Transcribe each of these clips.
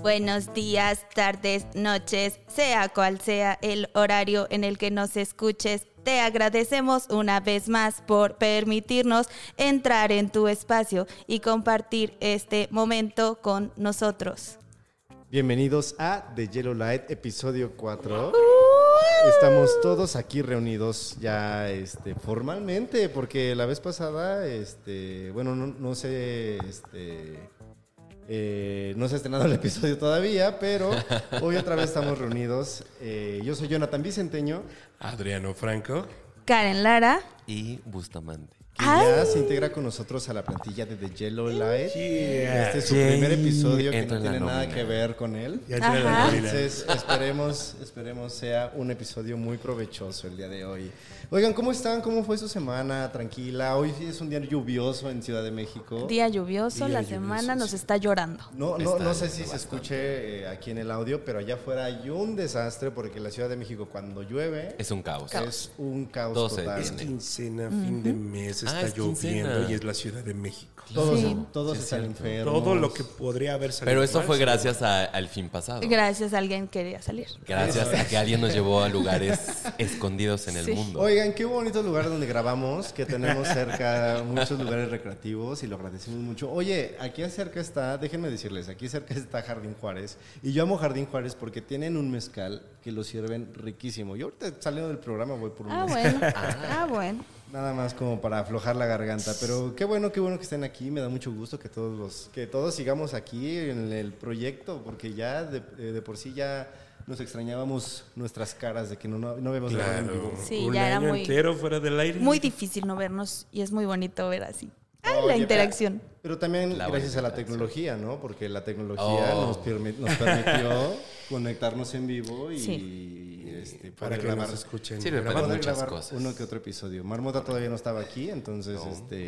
Buenos días, tardes, noches, sea cual sea el horario en el que nos escuches. Te agradecemos una vez más por permitirnos entrar en tu espacio y compartir este momento con nosotros. Bienvenidos a The Yellow Light, episodio 4. Estamos todos aquí reunidos ya formalmente, porque la vez pasada, no se ha estrenado el episodio todavía, pero hoy otra vez estamos reunidos. Yo soy Jonathan Vicenteño. Adriano Franco. Karen Lara. Y Bustamante. Que ya se integra con nosotros a la plantilla de The Yellow Light. Yeah. Este es su primer episodio que Entra no en la tiene nada nómina. que ver con él. Ya tiene la nómina. Entonces esperemos sea un episodio muy provechoso el día de hoy. Oigan, ¿cómo están? ¿Cómo fue su semana? Tranquila. Hoy sí es un día lluvioso en Ciudad de México. Día lluvioso, Día la semana lluvioso, nos sí. está llorando. No sé si se escuche aquí en el audio, pero allá afuera hay un desastre porque la Ciudad de México cuando llueve Es un caos. es un caos Todo se total. Es quincena, fin de mes, está es quincena. lloviendo y es la Ciudad de México. Todos están enfermos. Todo lo que podría haber salido. Pero eso mal, fue se- gracias al fin pasado. Gracias a alguien quería salir. Gracias a que alguien nos llevó a lugares escondidos en el Sí. mundo. Oigan, qué bonito lugar donde grabamos, que tenemos cerca muchos lugares recreativos y lo agradecemos mucho. Oye, aquí cerca está, déjenme decirles, aquí cerca está Jardín Juárez. Y yo amo Jardín Juárez porque tienen un mezcal que lo sirven riquísimo. Yo ahorita saliendo del programa voy por un mezcal. Bueno. Nada más como para aflojar la garganta. Pero qué bueno que estén aquí. Me da mucho gusto que todos sigamos aquí en el proyecto, porque ya de por sí ya nos extrañábamos nuestras caras de que no habíamos grabado en vivo. Claro, Sí, un ya era año muy- entero fuera del aire. Muy difícil no vernos y es muy bonito ver así. Oye, La interacción. Pero también La gracias a la interacción. tecnología, ¿no? Porque la tecnología nos permitió conectarnos en vivo y Para poder que grabar. nos escuchen. Sirve para grabando. Poder muchas grabar cosas. uno que otro episodio. Marmota todavía no estaba aquí, entonces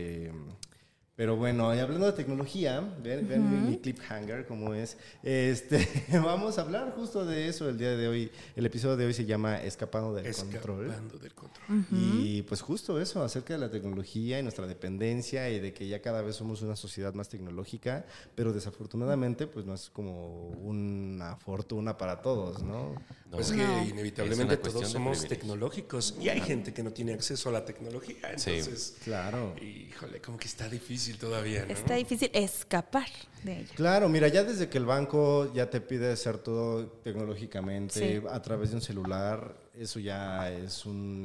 pero bueno, y hablando de tecnología, ven mi cliffhanger como es. Vamos a hablar justo de eso el día de hoy. El episodio de hoy se llama Escapando del Control. Escapando del control. Y pues justo eso, acerca de la tecnología y nuestra dependencia y de que ya cada vez somos una sociedad más tecnológica, pero desafortunadamente pues no es como una fortuna para todos, ¿no? Pues No. que Es inevitablemente una cuestión todos de somos privilegio. tecnológicos y hay gente que no tiene acceso a la tecnología. Entonces, Claro. híjole, como que está difícil todavía, ¿no? Está difícil escapar de ella. Claro, mira, ya desde que el banco ya te pide hacer todo tecnológicamente Sí. a través de un celular, eso ya es un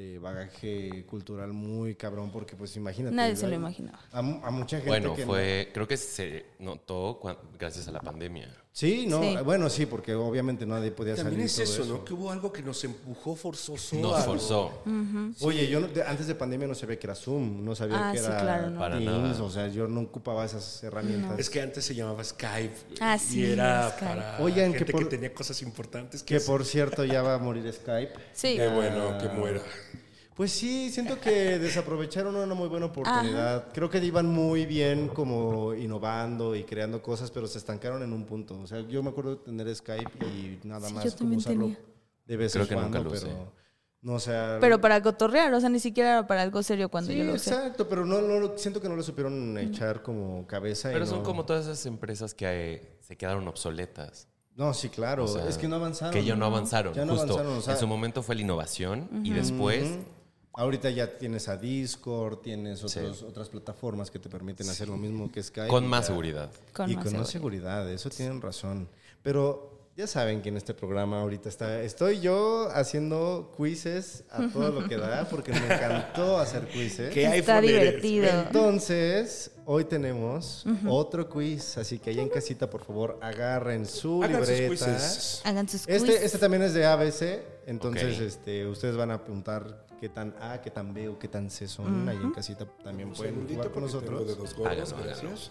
bagaje cultural muy cabrón porque pues imagínate. Nadie se lo hay- imaginaba. A mucha gente Bueno, que creo que se notó gracias a la pandemia. Sí, no, Sí. bueno, sí, porque obviamente nadie podía También salir. es todo eso, ¿no? Que hubo algo que nos empujó forzoso. Nos a- forzó. Oye, yo antes de pandemia no sabía que era Zoom, no sabía Ah, que sí, era claro, no. Para Teams, nada. o sea, yo no ocupaba esas herramientas. Es que antes se llamaba Skype. Ah, y sí, era Skype. para Oigan, gente que por- que tenía cosas importantes Que hacer. por cierto ya va a morir Skype. Sí. Qué bueno que muera. Pues sí, siento que desaprovecharon una muy buena oportunidad. Creo que iban muy bien como innovando y creando cosas, pero se estancaron en un punto. O sea, yo me acuerdo de tener Skype y nada Sí, más yo como también usarlo tenía. de vez Creo en que nunca cuando, lo usé. pero no, o sea, Pero para cotorrear, o sea, ni siquiera era para algo serio cuando sí, yo lo usé. exacto, pero siento que no le supieron echar como cabeza. Pero y son no- como todas esas empresas que se quedaron obsoletas. No, sí, claro. O sea, es que no avanzaron. Que ya no avanzaron. Ya no Justo. avanzaron, o sea- En su momento fue la innovación y después Ahorita ya tienes a Discord, tienes otras plataformas que te permiten hacer lo mismo que Skype. con y más ya. seguridad. Con y más con más seguridad, eso tienen razón. Pero ya saben que en este programa ahorita estoy yo haciendo quizzes a todo lo que da, porque me encantó hacer quizzes. ¿Qué Está iPhone eres? divertido. Entonces, hoy tenemos otro quiz, así que allá en casita, por favor, agarren su Hagan sus libreta. quizzes. Hagan sus quiz. Este también es de ABC, entonces Ok. ustedes van a apuntar qué tan A, qué tan B o qué tan C son. Ahí en casita también Un pueden segundito jugar con porque tengo nosotros. dedos gordos, Háganlo, gracias.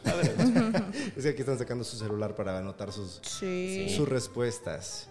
Es que aquí están sacando su celular para anotar sus Sí. respuestas.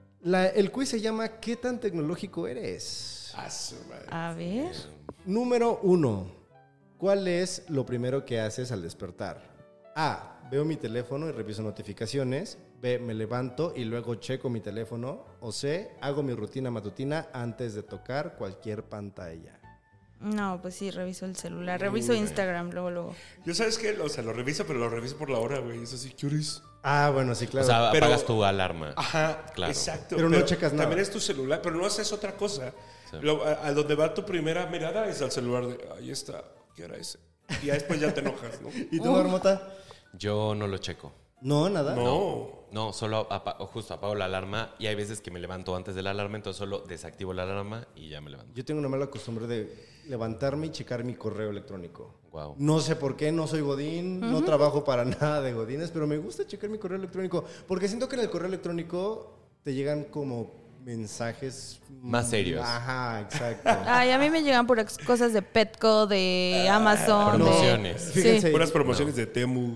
El quiz se llama ¿Qué tan tecnológico eres? Ah, su madre. A ver. Número 1. ¿Cuál es lo primero que haces al despertar? A. Veo mi teléfono y reviso notificaciones. B. Me levanto y luego checo mi teléfono. O C. Hago mi rutina matutina antes de tocar cualquier pantalla. No, pues sí, reviso el celular. Reviso Instagram luego. Yo sabes que, o sea, lo reviso, pero lo reviso por la hora, güey. Es así, ¿qué hora es? Ah, bueno, sí, claro. O sea, Pero- apagas tu alarma. Ajá, Claro. exacto. Pero no checas nada. También es tu celular, pero no haces otra cosa. Sí. A donde va tu primera mirada es al celular de, ahí está, ¿qué hora es? Y ya después ya te enojas, ¿no? ¿Y tú, Marmota? Yo no lo checo. No, nada. No, solo justo apago la alarma y hay veces que me levanto antes de la alarma, entonces solo desactivo la alarma y ya me levanto. Yo tengo una mala costumbre de levantarme y checar mi correo electrónico. Wow. No sé por qué, no soy godín, no trabajo para nada de godines, pero me gusta checar mi correo electrónico porque siento que en el correo electrónico te llegan como mensajes Más serios. Ajá, exacto. Ay, a mí me llegan por cosas de Petco, de Amazon. promociones. De... Fíjense, Puras promociones de Temu.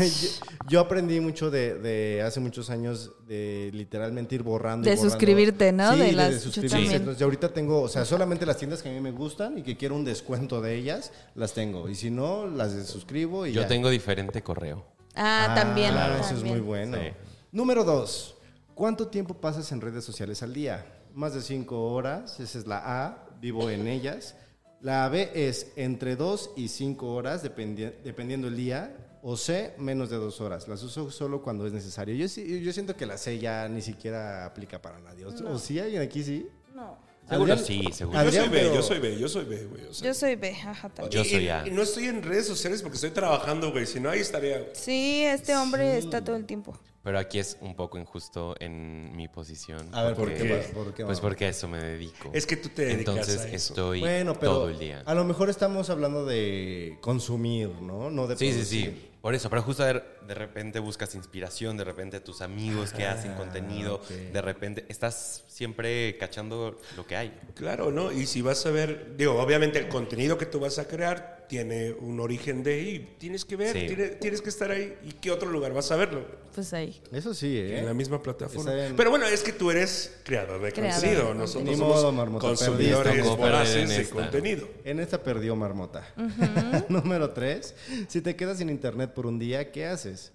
yo aprendí mucho de hace muchos años de literalmente ir borrando. De y borrando. suscribirte, ¿no? Sí, De de las- yo suscribirse. también. Entonces, yo ahorita tengo, o sea, solamente las tiendas que a mí me gustan y que quiero un descuento de ellas, las tengo. Y si no, las desuscribo y Yo ya. tengo diferente correo. También. Claro, eso es también. muy bueno. Sí. Número 2. ¿Cuánto tiempo pasas en redes sociales al día? Más de 5 horas. Esa es la A. Vivo en ellas. La B es entre 2 y 5 horas, dependiendo el día. O C, menos de 2 horas. Las uso solo cuando es necesario. Yo siento que la C ya ni siquiera aplica para nadie. ¿O sí? ¿Alguien aquí sí? No. Seguro Adrián- sí, seguro. Yo Adrián, soy B, pero- yo soy B, yo soy B, güey. O sea. Yo soy B, ajá, también. Yo soy A. Y no estoy en redes sociales porque estoy trabajando, güey. Si no, ahí estaría. Sí, este hombre está todo el tiempo. Pero aquí es un poco injusto en mi posición. A ver, ¿por porque- qué? ¿Por qué, Pues mamá? porque a eso me dedico. Es que tú te dedicas Entonces a eso. estoy Bueno, pero todo el día. a lo mejor estamos hablando de consumir, ¿no? No de Sí, sí, producir. sí. Por eso, pero justo de repente buscas inspiración, de repente tus amigos que hacen contenido, ok. de repente estás siempre cachando lo que hay. Claro, ¿no? Y si vas a ver, digo, obviamente el contenido que tú vas a crear tiene un origen de ahí. Tienes que ver, Sí. tienes que estar ahí. ¿Y qué otro lugar vas a verlo? Pues ahí. Eso sí, ¿eh? En la misma plataforma. Está bien. Pero bueno, es que tú eres creador de Creador contenido. de Nosotros Ni somos modo, Marmota, consumidores perdiste. Tocó perder voraces en de esta. contenido. En esta perdió Marmota. Número 3. Si te quedas sin internet por un día, ¿qué haces?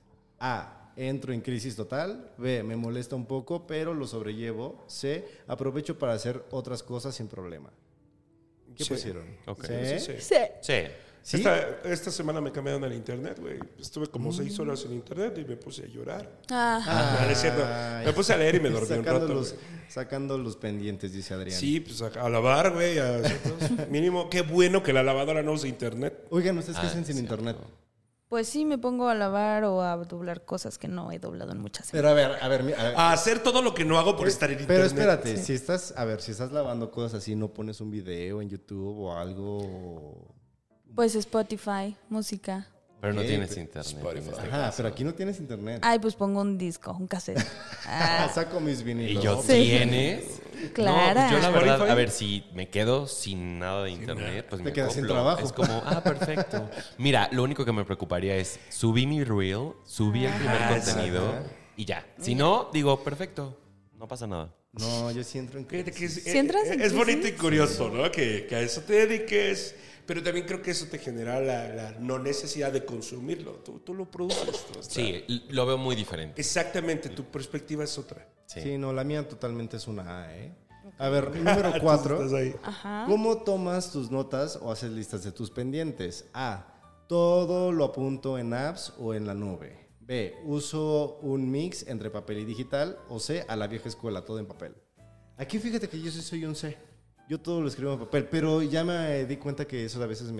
A. Entro en crisis total. B. Me molesta un poco, pero lo sobrellevo. C. Aprovecho para hacer otras cosas sin problema. ¿Qué Sí. pusieron? Ok. ¿C? Sí, sí. Sí. Sí. ¿Sí? Esta semana me cambiaron el internet, güey. Estuve como 6 horas en internet y me puse a llorar. Ah, No, no es cierto. Ay. Me puse a leer y me dormí un Sacando rato. los, güey. sacando los pendientes, dice Adrián. Sí, pues a lavar, güey. Mínimo, qué bueno que la lavadora no use internet. Oigan, ¿ustedes qué Ah, hacen sin cierto. internet? pues sí, me pongo a lavar o a doblar cosas que no he doblado en muchas semanas. Pero a ver, a ver. A hacer todo lo que no hago por estar en Pero internet. espérate, si estás, a ver, si estás lavando cosas así, no pones un video en YouTube o algo. Pues Spotify, música. Pero no Ok, tienes pero- internet. Spotify. en este Ajá, caso. pero aquí no tienes internet. Ay, pues pongo un disco, un cassette. Ah, Saco mis ¿Y vinilos. yo Sí. tienes? Clara. No, pues yo la verdad, Spotify. a ver, si me quedo sin nada de internet, pues Te me quedas sin acoplo. trabajo. Es como, perfecto. Mira, lo único que me preocuparía es subí mi reel, subí el primer contenido y ya. Si no, digo, perfecto, no pasa nada. No, yo sí entro en Fíjate que crisis. ¿Sí entras en es bonito y crisis? curioso, ¿no? Que a eso te dediques. Pero también creo que eso te genera la no necesidad de consumirlo. Tú lo produces. tú, o sea, Sí, lo veo muy diferente. Exactamente, tu perspectiva es otra. Sí. Sí, no, la mía totalmente es una A, ¿eh? A ver, número 4. Estás ahí. Ajá. ¿Cómo tomas tus notas o haces listas de tus pendientes? A. Todo lo apunto en apps o en la nube. B. Uso un mix entre papel y digital. O C. A la vieja escuela, todo en papel. Aquí fíjate que yo sí soy un C. Yo todo lo escribo en papel, pero ya me di cuenta que eso a veces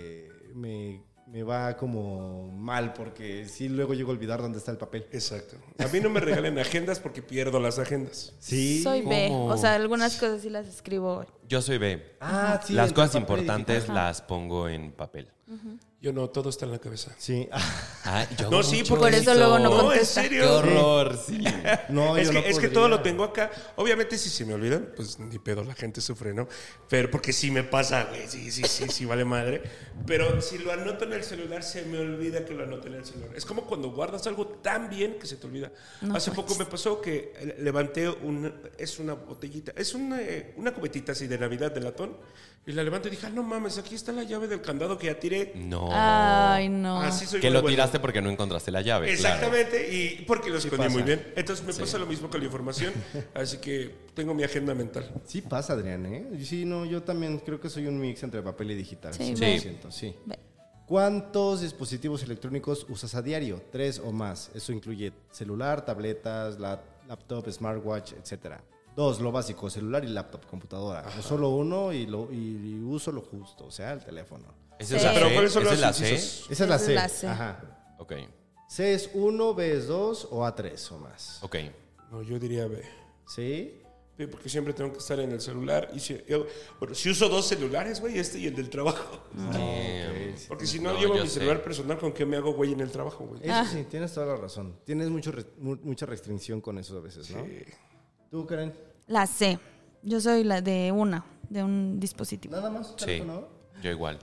me va como mal porque sí luego llego a olvidar dónde está el papel. Exacto. A mí no me regalen agendas porque pierdo las agendas. Sí. Soy B. ¿Cómo? O sea, algunas cosas sí las escribo. Yo soy B. Ah, sí, Las entre cosas papel y importantes digital. las pongo en papel. Yo no, todo está en la cabeza. Sí. Yo No, hago sí, mucho por eso luego no No, en contesta. serio. Qué horror, sí. No, es yo que, no es que podría. todo lo tengo acá. Obviamente, si se me olvidan, pues ni pedo, la gente sufre, ¿no? Pero porque sí me pasa, güey. Sí, vale madre. Pero si lo anoto en el celular, se me olvida que lo anoté en el celular. Es como cuando guardas algo tan bien que se te olvida. Hace poco me pasó que levanté es una botellita, es una cubetita así de Navidad de latón. Y la levanto y dije, no mames, aquí está la llave del candado que ya tiré. No. Ay, no. Así soy Que muy lo bueno. tiraste porque no encontraste la llave. Claro. Exactamente, y porque lo escondí pasa. muy bien. Entonces me pasa lo mismo con la información, así que tengo mi agenda mental. Sí pasa, Adrián, ¿eh? Sí, no, yo también creo que soy un mix entre papel y digital. Sí, 100%, sí. B. ¿Cuántos dispositivos electrónicos usas a diario? 3 o más. Eso incluye celular, tabletas, laptop, smartwatch, etc. 2, lo básico, celular y laptop, computadora. O solo uno y uso lo justo, o sea, el teléfono. ¿Esa es la Pero C? ¿cuáles son ¿Esa los es la C? incisos? Esa es la Esa C. es la C. Ajá. Ok. C es 1, B es 2 o A3 o más. Ok. No, yo diría B. ¿Sí? Sí, porque siempre tengo que estar en el celular. Y si uso 2 celulares, güey, este y el del trabajo. Porque si no, llevo yo mi sé. celular personal, ¿con qué me hago, güey, en el trabajo, güey? Eso sí, tienes toda la razón. Tienes mucha restricción con eso a veces, ¿no? Sí. ¿Tú, Karen? La C. Yo soy la de un dispositivo. ¿Nada más? Sí. ¿Teléfono? Yo igual.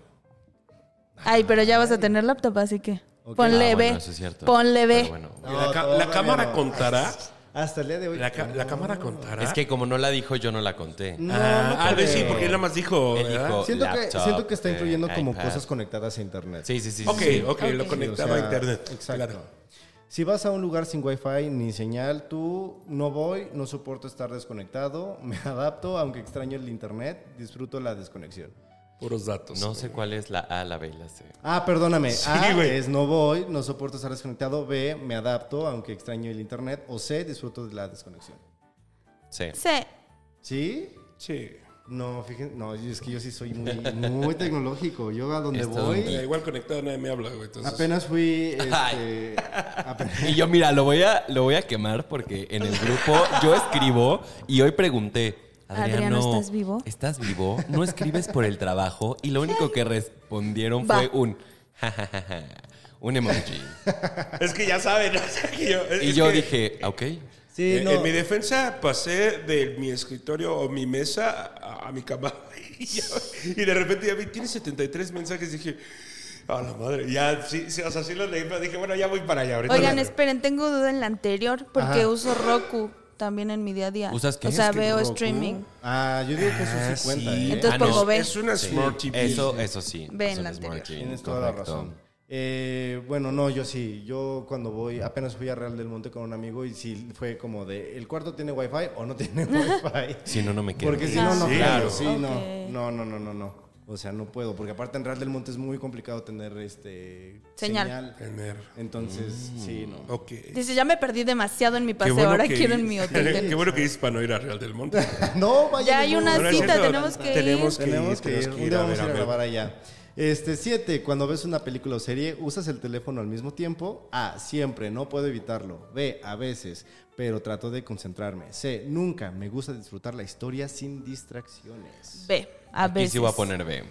Ay, pero ya vas a tener laptop, así que Ok. ponle Ah, B. bueno, eso es cierto. Ponle B. Pero bueno. ¿La todavía cámara no. contará? Hasta el día de hoy. ¿La cámara contará? Es que como no la dijo, yo no la conté. No, Tal vez sí, creo. porque él nada más dijo. Él ¿verdad? dijo- Siento que está laptop, incluyendo como iPad. cosas conectadas a internet. Sí, sí, sí. Ok, sí. ok, lo Ok. conectaba O sea, a internet. Exacto. Claro. Si vas a un lugar sin wifi ni señal, tú no voy, no soporto estar desconectado, me adapto, aunque extraño el internet, disfruto la desconexión. Puros datos. No sé cuál es la A, la B y la C. Ah, perdóname. Sí, A güey. es no voy, no soporto estar desconectado. B, me adapto, aunque extraño el internet. O C, disfruto de la desconexión. C. C. ¿Sí? Sí. No, fíjense, no, es que yo sí soy muy tecnológico. Yo a donde Esto- voy, Igual conectado nadie me habla, güey. Entonces, apenas fui, Ay. apenas- Y yo, mira, lo voy a quemar porque en el grupo yo escribo y hoy pregunté, Adriano, ¿estás vivo? ¿Estás vivo? ¿No escribes por el trabajo? Y lo único que respondieron Va. fue un jajajaja, un emoji. Es que ya saben, o sea, que yo, Y es yo que, dije, ok. Sí, no. En mi defensa pasé de mi escritorio o mi mesa a mi cama. Y de repente ya vi, tiene 73 mensajes. Dije, a la madre. Ya, sí, o sea, sí los leí, pero dije, bueno, ya voy para allá. Ahorita Oigan, lo- esperen, tengo duda en la anterior porque Ajá. uso Roku también en mi día a día. ¿Usas qué? O sea, Es que veo Roku. streaming. Ah, yo digo que eso sí cuenta, ¿eh? Entonces no. pongo B. Es una Smart TV. Eso sí. Ve en eso la es Smart anterior. TV, Tienes toda la correcto. razón. Bueno, no, yo sí. Yo cuando voy, apenas fui a Real del Monte con un amigo y sí fue como de, ¿el cuarto tiene wifi o no tiene wifi? Si no, no me quedo. Porque si no, no Sí, claro. claro. Sí, Ok. no. O sea, no puedo, porque aparte en Real del Monte es muy complicado tener Señal. Tener. Entonces, sí, no. Ok. Dice, ya me perdí demasiado en mi Qué paseo, bueno ahora que- quiero en mi hotel. Qué bueno que dices para no ir a Real del Monte. No, vaya. Ya hay una No, no es cita, cierto. tenemos que ir. Tenemos Tenemos que ir. Un día vamos a ir a ver. grabar allá. 7, cuando ves una película o serie, ¿usas el teléfono al mismo tiempo? A, siempre, no puedo evitarlo. B, a veces, pero trato de concentrarme. C, nunca, me gusta disfrutar la historia sin distracciones. B, a Aquí veces. sí voy a poner B.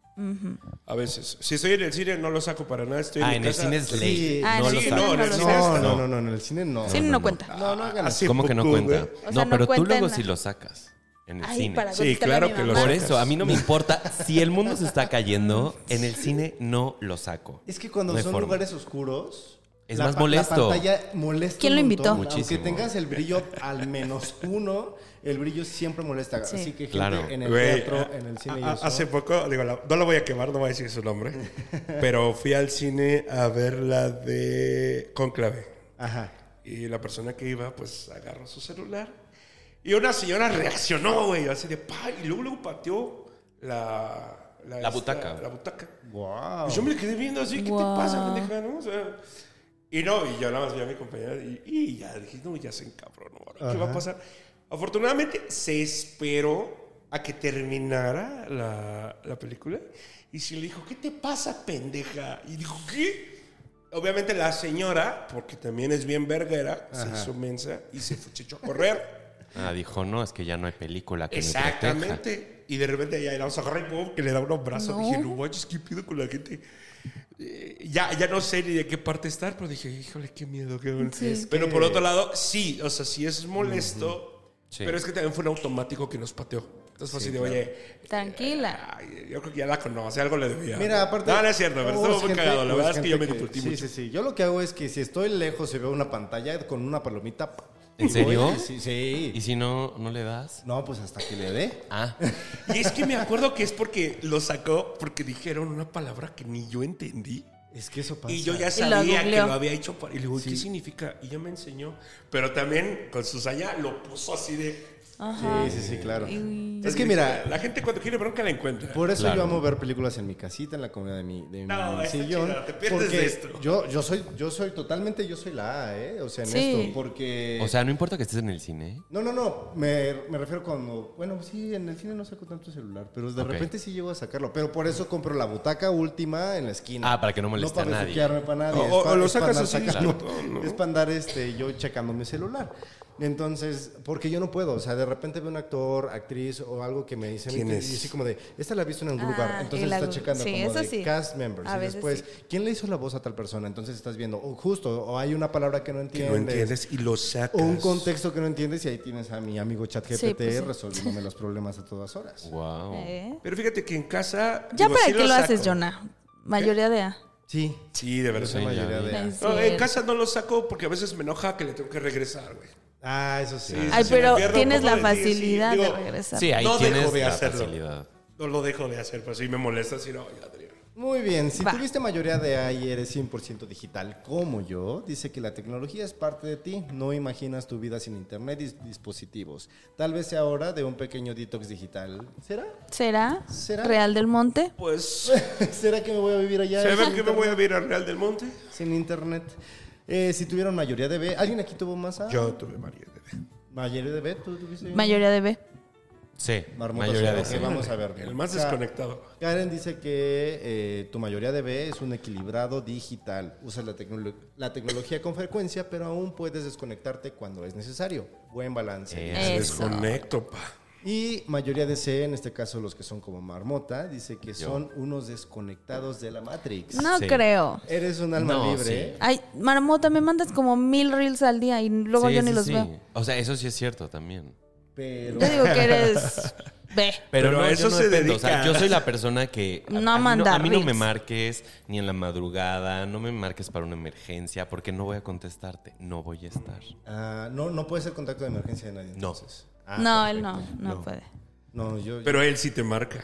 A veces. Si estoy en el cine, no lo saco para nada. Estoy en mi En el casa. cine es ley. Sí. Ah, en no el lo cine sabes. no, en el lo cine saco. No, en el cine no. Cine no cuenta. No hagan Hace eso. ¿Cómo que no poco, cuenta? güey. O sea, No, no pero tú cuenta luego en la- sí lo sacas en el Ay, cine. para Sí, conquistarle a claro mi que lo mamá. Por sacas. eso, a mí no me importa. Si el mundo se está cayendo, en el cine no lo saco. Es que cuando No hay son forma. lugares oscuros, Es más molesto. La pantalla molesta. ¿Quién un lo montón. invitó? Aunque Muchísimo. tengas el brillo al -1, el brillo siempre molesta. Sí. Así que gente Claro. en el Güey, teatro, en el cine y eso. hace poco, digo, no la voy a quemar, no voy a decir su nombre, pero fui al cine a ver la de Cónclave. Ajá. Y la persona que iba, pues, agarró su celular. Y una señora reaccionó, güey, así de pa, y luego pateó la butaca. La butaca. Wow. Y yo me quedé viendo así, ¿qué Wow. te pasa, pendeja, no? O sea, y no, y yo nada más vi a mi compañera y ya dije, no, ya se encabronó. ¿Ahora qué va a pasar? Afortunadamente se esperó a que terminara la película y se le dijo, ¿qué te pasa, pendeja? Y dijo, ¿qué? Obviamente la señora, porque también es bien verguera, se hizo mensa y se echó a correr. Ah, dijo, no, es que ya no hay película que me proteja. Exactamente. Y de repente ya vamos a agarrar y pum, que le da un abrazo. No. Dije, no manches, ¿qué pido con la gente? Ya no sé ni de qué parte estar, pero dije, híjole, qué miedo. Sí. Pero por otro lado, sí, o sea, sí es molesto, Sí. pero es que también fue un automático que nos pateó. Entonces fue así de, oye, Tranquila. ay, yo creo que ya la conoce, algo le debía. Mira, aparte. No, no es cierto, pero estuvo muy gente- cagado. La verdad es que yo me gente divertí sí, mucho. Sí. Yo lo que hago es que si estoy lejos y veo una pantalla con una palomita. ¿En serio? voy, sí. ¿Y si no le das? No, pues hasta que le dé. Ah, Y es que me acuerdo que es porque lo sacó porque dijeron una palabra que ni yo entendí. Es que eso pasa. Y yo ya Y lo sabía que googleó. lo había hecho. Y le digo, ¿qué significa? Y ya me enseñó. Pero también con Susana lo puso así de Ajá. Sí, claro. Y- Es que mira, La gente cuando quiere bronca la encuentra. por eso Claro. yo amo ver películas en mi casita, en la comodidad de mi No, está sillón. chido, te pierdes porque de esto. yo soy totalmente, yo soy la A, ¿eh? O sea, en Sí. esto, porque... O sea, no importa que estés en el cine. No, me refiero cuando... Bueno, sí, en el cine no saco tanto celular, pero de Ok. repente sí llego a sacarlo. Pero por eso compro la butaca última en la esquina. Ah, para que no moleste para a nadie. besuquearme para nadie. O- o lo es pa sacas andar así, sacando- claro, ¿no? Es para andar yo checando mi celular. Entonces, porque yo no puedo, o sea, de repente veo un actor, actriz o algo que me dice ¿Quién y es? así como de, esta la he visto en algún lugar, entonces y la- está checando sí, como eso de sí. cast members A y veces después, sí. ¿quién le hizo la voz a tal persona? Entonces estás viendo, o justo, o hay una palabra que no Que entiendes, no entiendes y lo sacas. o un contexto que no entiendes y ahí tienes a mi amigo ChatGPT Sí, pues sí. resolviéndome los problemas a todas horas. Wow. Pero fíjate que en casa... ¿Ya digo, para sí qué lo haces, saco. Jonah? Mayoría de A. Sí, Sí, de verdad. esa mayoría de... Es No, en cierto. casa no lo saco porque a veces me enoja que le tengo que regresar, güey. Ah, eso sí. Ay, Si me pero pierdo un tienes poco la de ti, sí, facilidad digo, de regresar. Sí, ahí No dejo tienes de la hacerlo. facilidad. No lo dejo de hacer, pues sí me molesta si no, ya, Adrián. Muy bien, si Va. tuviste mayoría de A y eres 100% digital como yo, dice que la tecnología es parte de ti, no imaginas tu vida sin internet y dispositivos. Tal vez sea hora de un pequeño detox digital. ¿Será? ¿Será? ¿Será? ¿Real del Monte? Pues, ¿Será que me voy a vivir allá ¿se ve sin que me voy a internet? ver al Real del Monte? Sin internet. Si tuvieron mayoría de B, ¿alguien aquí tuvo más A? Yo tuve María de ¿Mayoría de B? ¿Tú tuviste? Mayoría de B. Sí, Marmota mayoría de ok, sí. vamos a ver. El más Ka- desconectado. Karen dice que tu mayoría de B es un equilibrado digital. Usas la tecnología con frecuencia, pero aún puedes desconectarte cuando es necesario. Buen balance. Me Eso. desconecto, pa. Y mayoría de C, en este caso los que son como Marmota, dice que son unos desconectados de la Matrix. No Sí. creo. Eres un alma No, libre. sí. Ay, Marmota, me mandas como 1000 reels al día y luego Sí, yo ni sí, los sí. veo. O sea, eso sí es cierto también. Pero Yo digo que eres B. Pero no, eso yo no se dependo. O sea, dedica. yo soy la persona que... No a mí manda a mí no me reels. marques ni en la madrugada, no me marques para una emergencia, porque no voy a contestarte, no voy a estar. no puede ser contacto de emergencia de nadie. No. Entonces. No, él no No. puede. No, yo. Pero él sí te marca.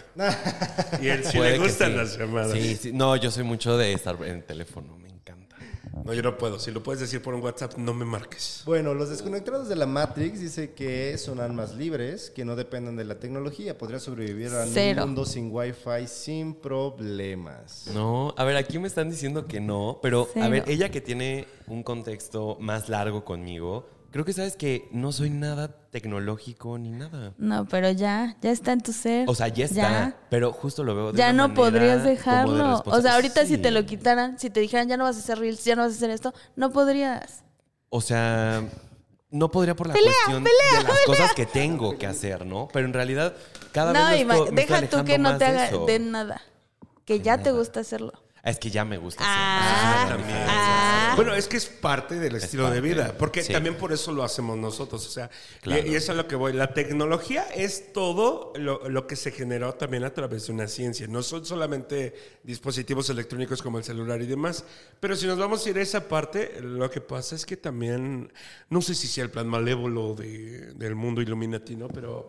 Y él sí Puede le que gustan sí. las llamadas. Sí, sí. No, yo soy mucho de estar en el teléfono, me encanta. No, yo no puedo. Si lo puedes decir por un WhatsApp, no me marques. Bueno, los desconectados de la Matrix dice que son almas libres, que no dependen de la tecnología. Podría sobrevivir a Cero. un mundo sin Wi-Fi sin problemas. No, a ver, aquí me están diciendo que no, pero Cero. a ver, ella que tiene un contexto más largo conmigo, creo que sabes que no soy nada tecnológico ni nada. No, pero ya está en tu ser. O sea, ya está, pero justo lo veo de Ya una no manera podrías como de dejarlo. O sea, ahorita si Sí. te lo quitaran, si te dijeran ya no vas a hacer reels, ya no vas a hacer esto, no podrías. O sea, no podría por la cuestión de las cosas que tengo que hacer, ¿no? Pero en realidad, cada No, vez me estoy deja tú que alejando no más te de haga eso. de nada. Que ya te gusta hacerlo. Es que ya me gusta Ah, hacerlo. Eso es una ah. Bueno, es que es parte del estilo de parte. vida, porque Sí. también por eso lo hacemos nosotros. O sea, Claro. y eso es a lo que voy. La tecnología es todo lo que se generó también a través de una ciencia. No son solamente dispositivos electrónicos como el celular y demás. Pero si nos vamos a ir a esa parte, lo que pasa es que también, no sé si sea el plan malévolo del mundo Illuminati, ¿no? Pero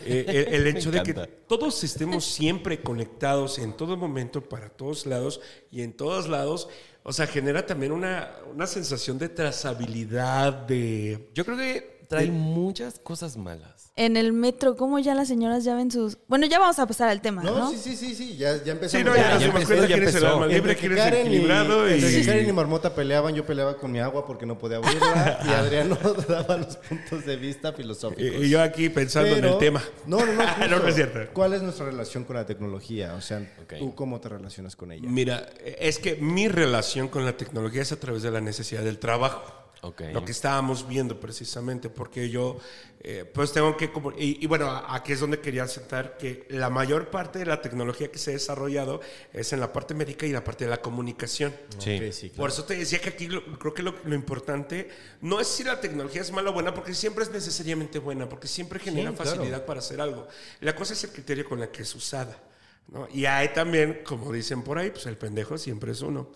el hecho de que encanta. todos estemos siempre conectados en todo momento para todos lados y en todos lados, o sea, genera también una sensación de trazabilidad, de... Yo creo que trae muchas cosas malas. En el metro, ¿cómo ya las señoras ya ven sus...? Bueno, ya vamos a pasar al tema, ¿no? No, sí, ya empezamos. Sí, no, ya nos dimos empezó, cuenta ya quién es el empezó. alma libre, Entre que quién es el Karen equilibrado entre que y... Karen y Marmota peleaban, yo peleaba con mi agua porque no podía abrirla y Adriano daba los puntos de vista filosóficos. Y yo aquí pensando en Pero- el tema. No, justo. No es cierto. ¿Cuál es nuestra relación con la tecnología? O sea, Ok. ¿tú cómo te relacionas con ella? Mira, es que mi relación con la tecnología es a través de la necesidad del trabajo. Ok. Lo que estábamos viendo precisamente, porque yo pues tengo que... Y bueno, aquí es donde quería sentar que la mayor parte de la tecnología que se ha desarrollado es en la parte médica y la parte de la comunicación. Sí. Ok, sí, claro. Por eso te decía que aquí creo que lo importante no es si la tecnología es mala o buena, porque siempre es necesariamente buena, porque siempre genera Sí, claro. facilidad para hacer algo. La cosa es el criterio con la que es usada, ¿no? Y hay también, como dicen por ahí, pues el pendejo siempre es uno.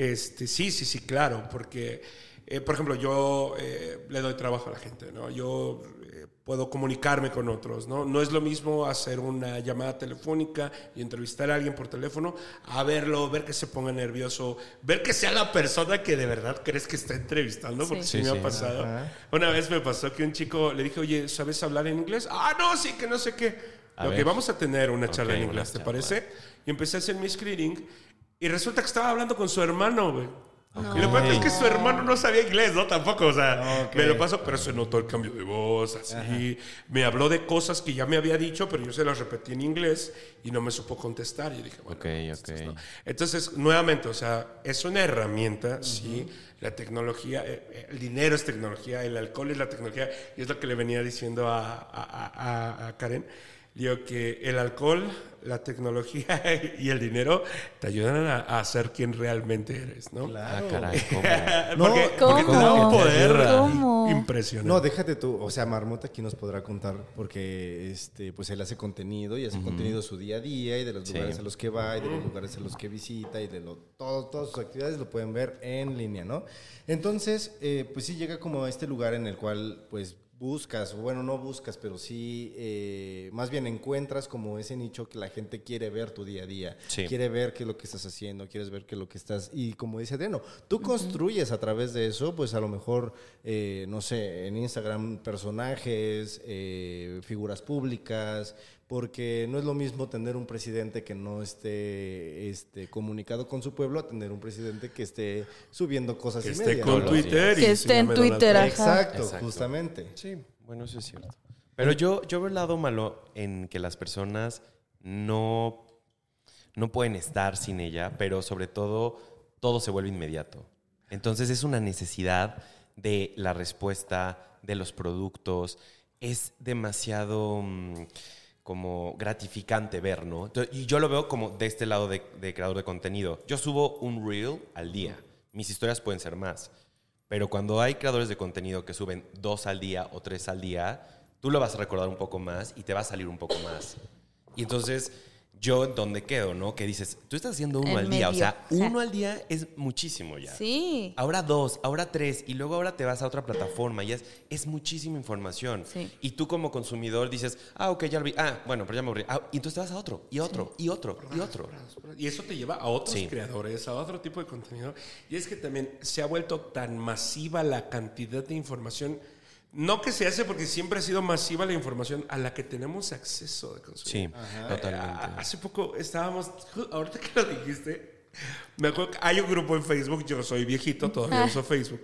Sí, claro, porque, por ejemplo, yo le doy trabajo a la gente, ¿no? Yo puedo comunicarme con otros, ¿no? No es lo mismo hacer una llamada telefónica y entrevistar a alguien por teléfono, a verlo, ver que se ponga nervioso, ver que sea la persona que de verdad crees que está entrevistando, porque sí me ha pasado. Ajá. Una vez me pasó que un chico le dije, oye, ¿sabes hablar en inglés? Ah, no, sí, que no sé qué. Ok, vamos a tener una charla en inglés, ¿te parece? Y empecé a hacer mi screening y resulta que estaba hablando con su hermano, güey. No. Y lo peor es que su hermano no sabía inglés, ¿no? Tampoco, o sea, me lo pasó, pero se notó el cambio de voz, así. Ajá. Me habló de cosas que ya me había dicho, pero yo se las repetí en inglés y no me supo contestar. Y dije, bueno, no. Entonces, nuevamente, o sea, es una herramienta, sí. La tecnología, el dinero es tecnología, el alcohol es la tecnología, y es lo que le venía diciendo a Karen. Digo que el alcohol, la tecnología y el dinero te ayudan a ser quien realmente eres, ¿no? Claro. Ah, caray, ¿cómo? Porque te da un poder impresionante. No, déjate tú, o sea, Marmota aquí nos podrá contar, porque pues él hace contenido y hace contenido de su día a día y de los lugares a los que va y de los lugares a los que visita y de todas sus actividades lo pueden ver en línea, ¿no? Entonces, pues sí llega como a este lugar en el cual, pues, buscas, bueno, no buscas, pero sí, más bien encuentras como ese nicho que la gente quiere ver tu día a día, quiere ver qué es lo que estás haciendo, quieres ver qué es lo que estás, y como dice Adriano, tú construyes a través de eso, pues a lo mejor, no sé, en Instagram personajes, figuras públicas, porque no es lo mismo tener un presidente que no esté comunicado con su pueblo a tener un presidente que esté subiendo cosas que y esté media. con Twitter. Que esté en Twitter. Exacto, justamente. Sí, bueno, eso es cierto. Pero yo veo el lado malo en que las personas no pueden estar sin ella, pero sobre todo se vuelve inmediato. Entonces es una necesidad de la respuesta, de los productos. Es demasiado como gratificante ver, ¿no? Entonces, y yo lo veo como de este lado de creador de contenido. Yo subo un reel al día. Mis historias pueden ser más. Pero cuando hay creadores de contenido que suben 2 al día o 3 al día, tú lo vas a recordar un poco más y te va a salir un poco más. Y entonces, yo donde quedo, ¿no? Que dices, tú estás haciendo 1 al día. O sea, 1 al día es muchísimo ya. Sí. Ahora 2, ahora 3, y luego ahora te vas a otra plataforma y es muchísima información. Sí. Y tú como consumidor dices, ok, ya lo vi. Bueno, pero ya me aburrí. Y entonces te vas a otro, y otro, y otro, y otro. Y eso te lleva a otros creadores, a otro tipo de contenido. Y es que también se ha vuelto tan masiva la cantidad de información. No que se hace porque siempre ha sido masiva la información a la que tenemos acceso de consumir. Sí, totalmente. Hace poco estábamos, ahorita que lo dijiste, me acuerdo que hay un grupo en Facebook, yo soy viejito, todavía uso Facebook,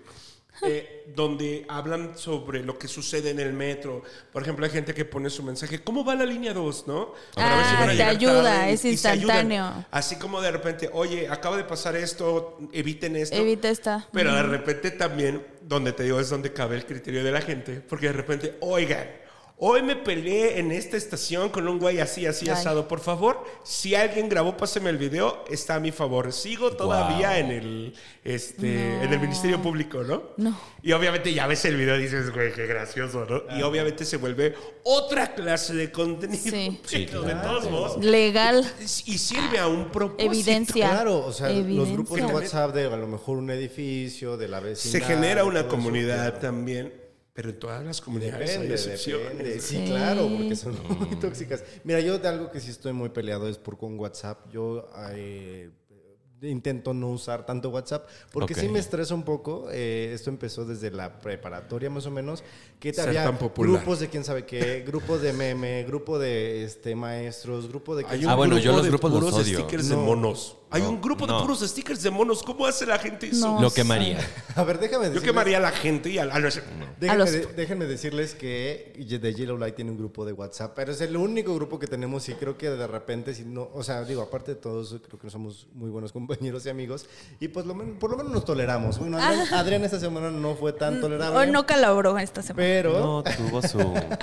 donde hablan sobre lo que sucede en el metro. Por ejemplo, hay gente que pone su mensaje, ¿cómo va la línea 2? ¿no? Para ver si van a llegar ayuda, tarde, es instantáneo. Así como de repente, oye, acaba de pasar esto, eviten esto. Evita esta. Pero de repente también, donde te digo, es donde cabe el criterio de la gente, porque de repente, oigan, hoy me peleé en esta estación con un güey así asado. Por favor, si alguien grabó, páseme el video, está a mi favor. Sigo todavía en el Ministerio Público, ¿no? No. Y obviamente ya ves el video y dices, güey, qué gracioso, ¿no? Y obviamente se vuelve otra clase de contenido. Sí, claro. De todos modos. Legal. Y sirve a un propósito. Evidencia. Claro, o sea, los grupos de WhatsApp de a lo mejor un edificio, de la vecindad. Se genera una comunidad también. Pero en todas las comunidades hay excepciones. Depende. Sí, claro, porque son muy tóxicas. Mira, yo de algo que sí estoy muy peleado es con WhatsApp. Yo intento no usar tanto WhatsApp porque sí me estresa un poco. Esto empezó desde la preparatoria más o menos, que había grupos de quién sabe qué, grupos de meme, grupo de maestros, grupo de... Bueno, yo los grupos los odio. Stickers de monos. Hay un grupo de puros stickers de monos. ¿Cómo hace la gente eso? Lo quemaría. A ver, déjame decirles. Yo quemaría a la gente y Déjenme decirles que The Yellow Light tiene un grupo de WhatsApp, pero es el único grupo que tenemos y creo que de repente, si no, o sea, digo, aparte de todos, creo que somos muy buenos compañeros y amigos y pues por lo menos nos toleramos. Bueno, Adrián esta semana no fue tan tolerable. O no calabró esta semana. Pero... No tuvo su...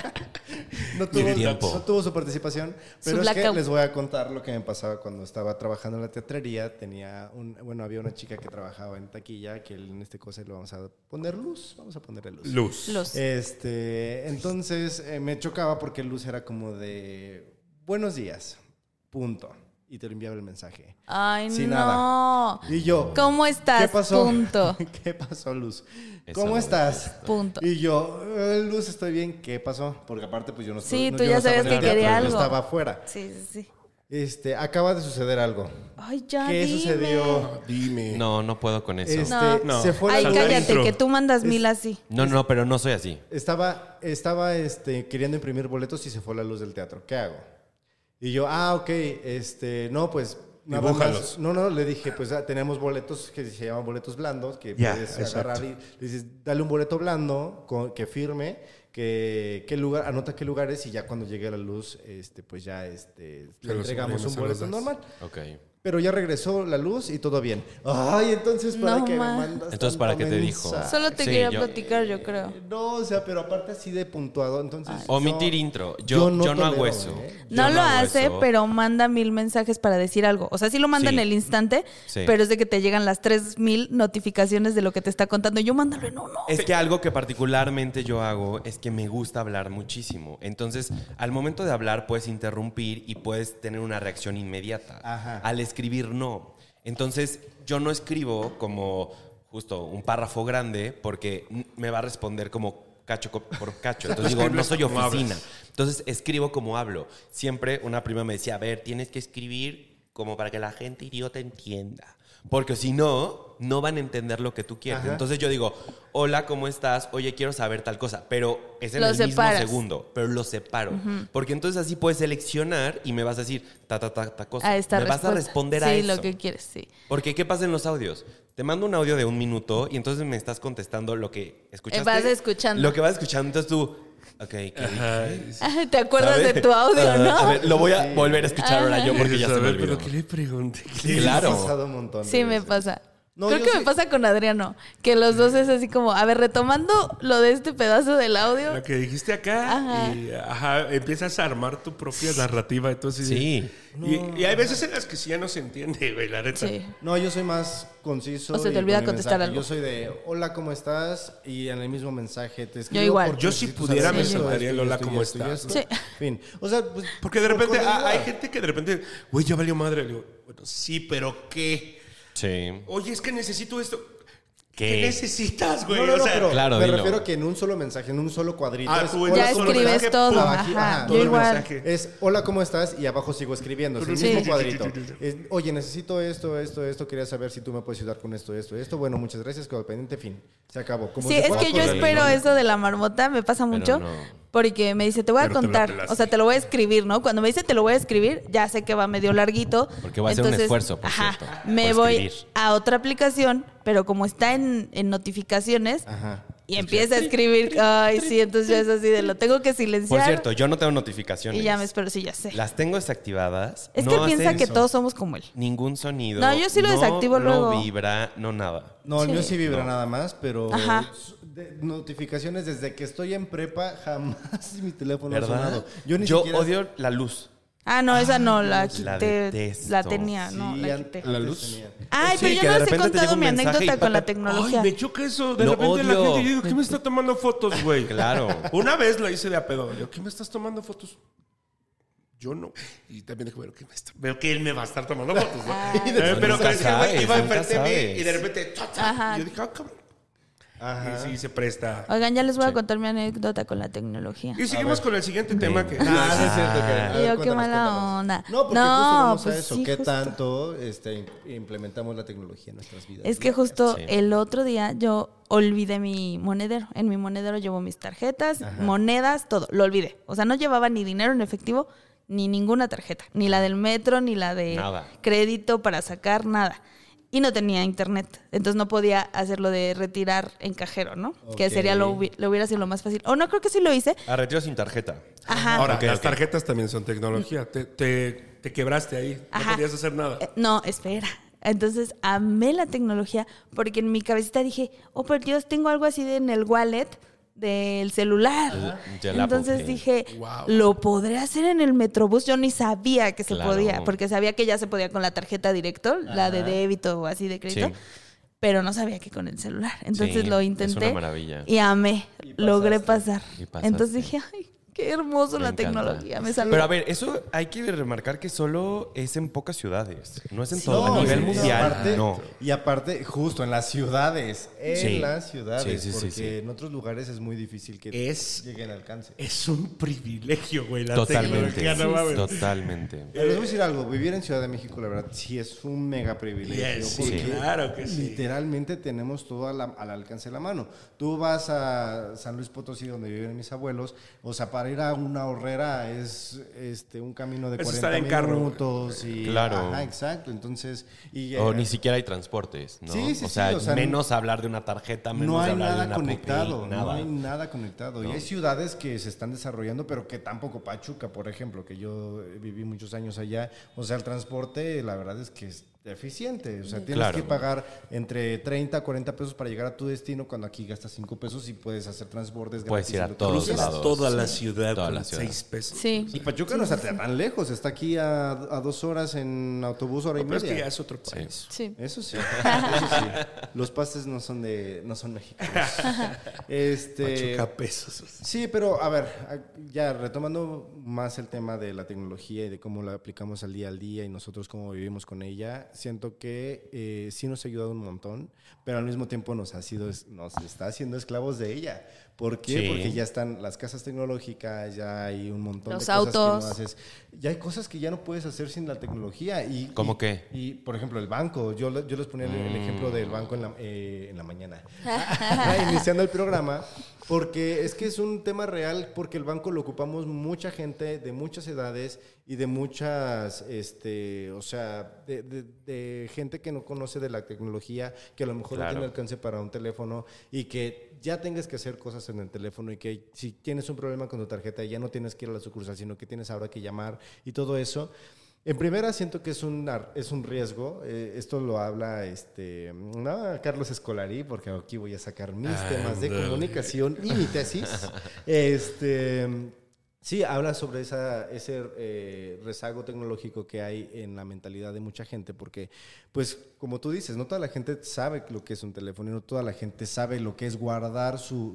no tuvo su participación, pero es que les voy a contar lo que me pasaba cuando estaba trabajando en la teatrería. Había una chica que trabajaba en taquilla, que en este cosa le vamos a poner luz. Vamos a ponerle luz. Entonces me chocaba porque luz era como de buenos días, punto. y te enviaba el mensaje. Ay, Sin no. nada. Y yo, ¿Cómo estás? ¿qué pasó? Punto. ¿Qué pasó, Luz? Eso ¿Cómo no estás? Punto. Y yo, Luz, estoy bien. ¿Qué pasó? Porque aparte, pues yo no estoy. Sí, no, tú yo ya no estaba sabías en el que teatro, quería yo algo. estaba afuera. Sí, sí, sí. Acaba de suceder algo. Ay, ya ¿Qué dime. no, pues nada Dibújalos. más. No, le dije, pues tenemos boletos que se llaman boletos blandos, que Ya, puedes agarrar y le dices, dale un boleto blando que firme, qué lugar, anota qué lugares y ya cuando llegue la Luz, pues ya le los entregamos un imprimes, boleto se los das. normal. Ok. Pero ya regresó la Luz y todo bien. Ay, entonces ¿para No, qué me ma. mandas Entonces, ¿para qué te dijo? mensaje? Solo te Sí, quería yo- platicar, yo creo. No, o sea, pero aparte así de puntuado, entonces... Omitir intro. Yo no hago tolero, eso. No Yo lo hago hace, eso. pero manda 1000 mensajes para decir algo. O sea, sí lo manda Sí. en el instante, Sí. pero es de que te llegan las 3000 notificaciones de lo que te está contando. Yo mándalo en uno. Es que algo que particularmente yo hago es que me gusta hablar muchísimo. Entonces, al momento de hablar puedes interrumpir y puedes tener una reacción inmediata. Ajá. Al escribir no. Entonces, yo no escribo como justo un párrafo grande porque me va a responder como cacho por cacho. Entonces digo, no soy como oficina. hablas. Entonces escribo como hablo. Siempre una prima me decía, a ver, tienes que escribir como para que la gente idiota entienda. Porque si no, no van a entender lo que tú quieres. Ajá. Entonces yo digo, hola, ¿cómo estás? Oye, quiero saber tal cosa. Pero es en Lo el separas. mismo segundo. Pero lo separo. Porque entonces así puedes seleccionar y me vas a decir ta cosa. A esta me vas a respuesta. responder a sí, eso. lo que quieres, sí. Porque ¿qué pasa en los audios? Te mando un audio de 1 minuto y entonces me estás contestando lo que escuchaste. Vas escuchando. Lo que vas escuchando. Entonces tú, ok, ¿qué dije? ¿Te acuerdas ¿Sabes? de tu audio, no? A ver, lo voy a volver a escuchar ahora yo porque ya se me olvidó. ¿Pero qué le pregunté? Sí, Claro. me ha pasado un montón de Sí, me veces. pasa. No, Creo yo que sí- me pasa con Adriano, que los dos es así como, a ver, retomando lo de este pedazo del audio. Lo que dijiste acá Ajá. y empiezas a armar tu propia narrativa. Entonces, Sí. Y hay veces en las que sí ya no se entiende, güey, la neta. Sí. No, yo soy más conciso. O se te y olvida con mi contestar mensaje. algo. Yo soy de, hola, ¿cómo estás? Y en el mismo mensaje te escribo. igual. porque Yo si necesito pudiera saber me esto, sentaría esto, en hola, esto, ¿cómo esto y estás? esto. Sí. Fin. O sea, pues, Porque de por repente cordialidad. hay gente que de repente, güey, ya valió madre. Le digo, bueno, sí, pero ¿qué? Sí. Oye, es que necesito esto. ¿Qué? ¿Qué necesitas, güey? No, no, O no, sea, pero claro, me dilo. refiero que en un solo mensaje, en un solo cuadrito. Ah, es, tú hola, Ya ¿cómo escribes estás? todo, Aquí, ajá, todo yo el igual. mensaje. Es, hola, ¿cómo estás? Y abajo sigo escribiendo. Es el Sí. mismo cuadrito. Es, oye, necesito esto. Quería saber si tú me puedes ayudar con esto. Bueno, muchas gracias. Quedo pendiente. Fin. Se acabó. Como Sí, si es fuera que yo correo espero electrónico. eso de la marmota, me pasa mucho. no. Porque me dice, te voy a Pero te la contar. pelaste. O sea, te lo voy a escribir, ¿no? Cuando me dice, te lo voy a escribir, ya sé que va medio larguito. Porque va a ser un esfuerzo, por ajá, cierto, me por voy escribir. a otra aplicación, pero como está en notificaciones, Ajá. y empieza a escribir, ay, sí, entonces ya es así de lo tengo que silenciar. Por cierto, yo no tengo notificaciones. Y ya me espero, sí, ya sé. Las tengo desactivadas. Es no que piensa hacen que todos somos como él. ningún sonido. No, yo sí lo desactivo luego. No vibra, no nada. No, el Sí. mío sí vibra nada más, pero Ajá. notificaciones desde que estoy en prepa jamás mi teléfono ha ¿Verdad? sonado. Yo ni Yo siquiera odio la luz. Ah, no, esa no, la la quité. detesto. La tenía, Sí, no, la an- quité. antes ¿La luz? tenía. Ay, Sí, pero yo que no de les he repente te llega contado un mi mensaje anécdota y con la Ay, tecnología. me choca eso. De Lo repente la odio. gente digo, ¿qué me está tomando fotos, güey? Claro. Una vez la hice de a pedo. Le digo, ¿qué me estás tomando fotos? Yo no. Y también dije, bueno, veo que él me va a estar tomando fotos, ¿no? Pero Nunca es que, güey, sabes, iba nunca enfrente de mí sabes. y de repente, Ajá. y yo dije, ah, cabrón. Ajá. Y sí, se presta. Oigan, ya les voy a contar mi anécdota con la tecnología. Y seguimos con el siguiente tema que... No no es cierto que. a Y ver, yo, qué cuéntanos, mala cuéntanos. onda. No, porque No, justo vamos a pues eso. sí, ¿Qué justo. tanto implementamos la tecnología en nuestras vidas? Es que justo Sí. el otro día yo olvidé mi monedero. En mi monedero llevo mis tarjetas, monedas, todo. Lo olvidé. O sea, no llevaba ni dinero en efectivo, ni ninguna tarjeta. Ni la del metro, ni la de Nada. crédito para sacar, nada. Y no tenía internet. Entonces no podía hacerlo de retirar en cajero, ¿no? Que Ok. sería lo hubiera sido lo más fácil. O no, creo que sí lo hice. A retiro sin tarjeta. Ajá. Ahora, Ok, las ok. tarjetas también son tecnología. Te quebraste ahí. Ajá. No podías hacer nada. No, espera. Entonces amé la tecnología porque en mi cabecita dije, oh, por Dios, tengo algo así en el wallet del celular. del Entonces Apple Pay. dije, Wow. lo podré hacer en el Metrobús. Yo ni sabía que se Claro. podía, porque sabía que ya se podía con la tarjeta directo, la de débito o así de crédito. Sí. Pero no sabía que con el celular. Entonces Sí, lo es intenté una maravilla. y amé. Y Logré pasaste. pasar. Y pasaste. Entonces dije, ay, Qué hermoso Me la encanta. tecnología. Me salvó. Pero a ver, eso hay que remarcar que solo es en pocas ciudades. No es en Sí, todo. A nivel y mundial, aparte- no. Y aparte, justo en las ciudades. Sí. Las ciudades. Sí, sí, sí, porque sí. en otros lugares es muy difícil que lleguen al alcance. Es un privilegio, güey, la Totalmente. tecnología, no mames. Totalmente. Pero les voy a decir algo, vivir en Ciudad de México, la verdad, sí es un mega privilegio. Yes, sí, porque claro que sí. literalmente tenemos todo al alcance de la mano. Tú vas a San Luis Potosí, donde viven mis abuelos, o sea, para ir a una horrera es un camino de Es 40 estar en carro. minutos. Y, Claro. Ajá, exacto. Entonces, O ni siquiera hay transportes, ¿no? Sí, sí, o sea, sí, o sea, menos hablar de una tarjeta, menos no hay hablar de nada una conectado, pupi, no nada. hay nada conectado. Y hay ciudades que se están desarrollando, pero que tampoco. Pachuca, por ejemplo, que yo viví muchos años allá, o sea, el transporte, la verdad es que es eficiente. O sea, tienes Claro. que pagar entre 30 a 40 pesos para llegar a tu destino, cuando aquí gastas 5 pesos y puedes hacer transportes Puedes gratis ir a en lo que todos Cruzas quieras. lados. toda la ciudad Toda con la ciudad. 6 pesos. Sí. Y Pachuca no está tan lejos, está aquí a 2 horas en autobús, hora y Pero es que media. ya es otro país. Sí. Eso sí, eso sí. Los pastes no son mexicanos. Pachuca pesos. Sí, pero a ver, ya retomando más el tema de la tecnología y de cómo la aplicamos al día y nosotros cómo vivimos con ella, siento que sí nos ha ayudado un montón, pero al mismo tiempo nos está haciendo esclavos de ella. ¿Por qué? Sí. Porque ya están las casas tecnológicas, ya hay un montón Los de cosas autos. que no haces. Ya hay cosas que ya no puedes hacer sin la tecnología. ¿Cómo qué? Y, por ejemplo, el banco. Yo les ponía el ejemplo del banco en la mañana. Iniciando el programa. Porque es que es un tema real, porque el banco lo ocupamos mucha gente de muchas edades y de muchas, o sea, de gente que no conoce de la tecnología, que a lo mejor no Claro. tiene alcance para un teléfono y que ya tengas que hacer cosas en el teléfono y que si tienes un problema con tu tarjeta ya no tienes que ir a la sucursal, sino que tienes ahora que llamar y todo eso. En primera siento que es un riesgo. Esto lo habla no, Carlos Escolari, porque aquí voy a sacar mis temas de comunicación y mi tesis. Sí, habla sobre ese rezago tecnológico que hay en la mentalidad de mucha gente, porque, pues, como tú dices, no toda la gente sabe lo que es un teléfono y no toda la gente sabe lo que es guardar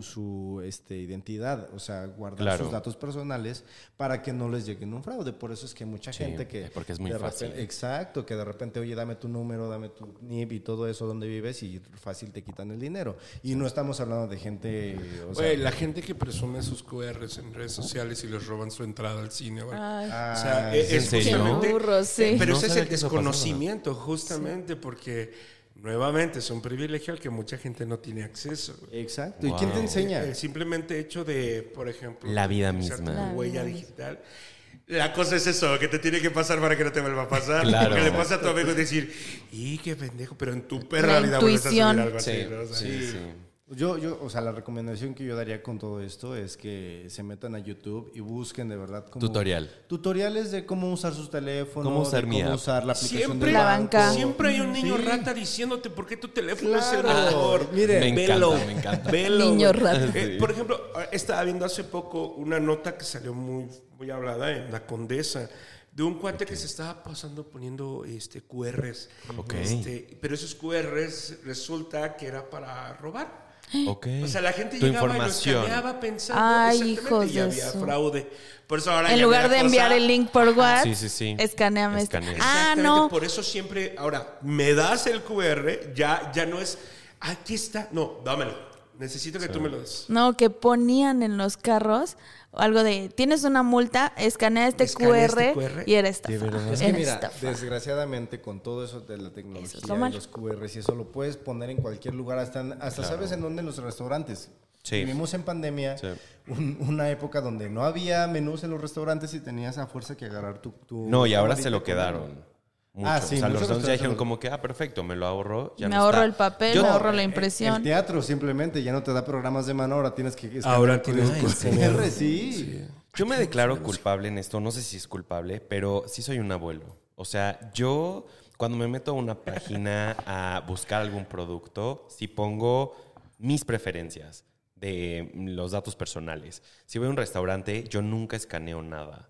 su identidad, o sea, guardar Claro. sus datos personales para que no les llegue un fraude. Por eso es que hay mucha Sí, gente que... porque es muy de fácil. Exacto, que de repente, oye, dame tu número, dame tu NIP y todo eso, dónde vives, y fácil te quitan el dinero. Y no estamos hablando de gente... O sea, Güey, la gente que presume sus QRs en redes sociales y les roban su entrada al cine, güey. Ay. O sea, ¿en es serio? justamente- Qué burros, sí. Pero No ese es sabía el que eso pasaba. desconocimiento, justamente, porque nuevamente es un privilegio al que mucha gente no tiene acceso. güey. exacto. ¿Y Wow. quién te enseña? El simplemente hecho de, por ejemplo, La vida usar misma. tu La huella vida digital. La cosa es eso, que te tiene que pasar para que no te vuelva a pasar. Claro. Que le pasa a tu amigo y decir, ¡y qué pendejo! Pero en tu perra La vida vuelves a subir intuición. algo así, Sí, ¿no? O sea, sí, sí. Yo, o sea, la recomendación que yo daría con todo esto es que se metan a YouTube y busquen de verdad tutoriales de cómo usar sus teléfonos, Cómo usar de mi cómo app. usar la aplicación Siempre, del La banco. banca. siempre hay un niño Sí. rata diciéndote por qué tu teléfono es el Claro. mejor. Miren, Me encanta, me encanta. Velo, Niño güey. rata. Sí. Por ejemplo, estaba viendo hace poco una nota que salió muy hablada en La Condesa de un cuate que se estaba pasando poniendo QRs. Ok. Pero esos QRs resulta que era para robar. Ok. O sea, la gente Tu llegaba información. y lo escaneaba pensando Ay, exactamente hijos y de había su- fraude. Por eso ahora En ya lugar había de enviar cosa- el link por WhatsApp, Sí, sí, sí. escaneame esto. Escanea. Ah, Exactamente, no. por eso siempre, ahora, me das el QR, ya no es, aquí está, no, dámelo, necesito que tú me lo des. No, que ponían en los carros algo de, tienes una multa, escanea este Escanea QR, este QR. y era estafa. De verdad. Es que Era mira, estafa. desgraciadamente con todo eso de la Eso tecnología es lo y malo. los QRs y eso lo puedes poner en cualquier lugar, hasta sabes en dónde, en los restaurantes. Sí. Vivimos en pandemia, Sí. una época donde no había menús en los restaurantes y tenías a fuerza que agarrar tu No, y ahora favorito se lo y comerlo. quedaron. Mucho. Ah, sí, o sea, muchos los restaurantes ya restaurantes dijeron lo- como que, perfecto, me lo ahorro. Ya Me no ahorro está. el papel, Yo- me ahorro la El impresión. teatro simplemente ya no te da programas de mano, ahora tienes que escanear Ahora con tienes el que escanear. QR, sí. Yo me declaro culpable en esto, no sé si es culpable, pero sí soy un abuelo. O sea, yo cuando me meto a una página a buscar algún producto, sí pongo mis preferencias de los datos personales. Si voy a un restaurante, yo nunca escaneo nada.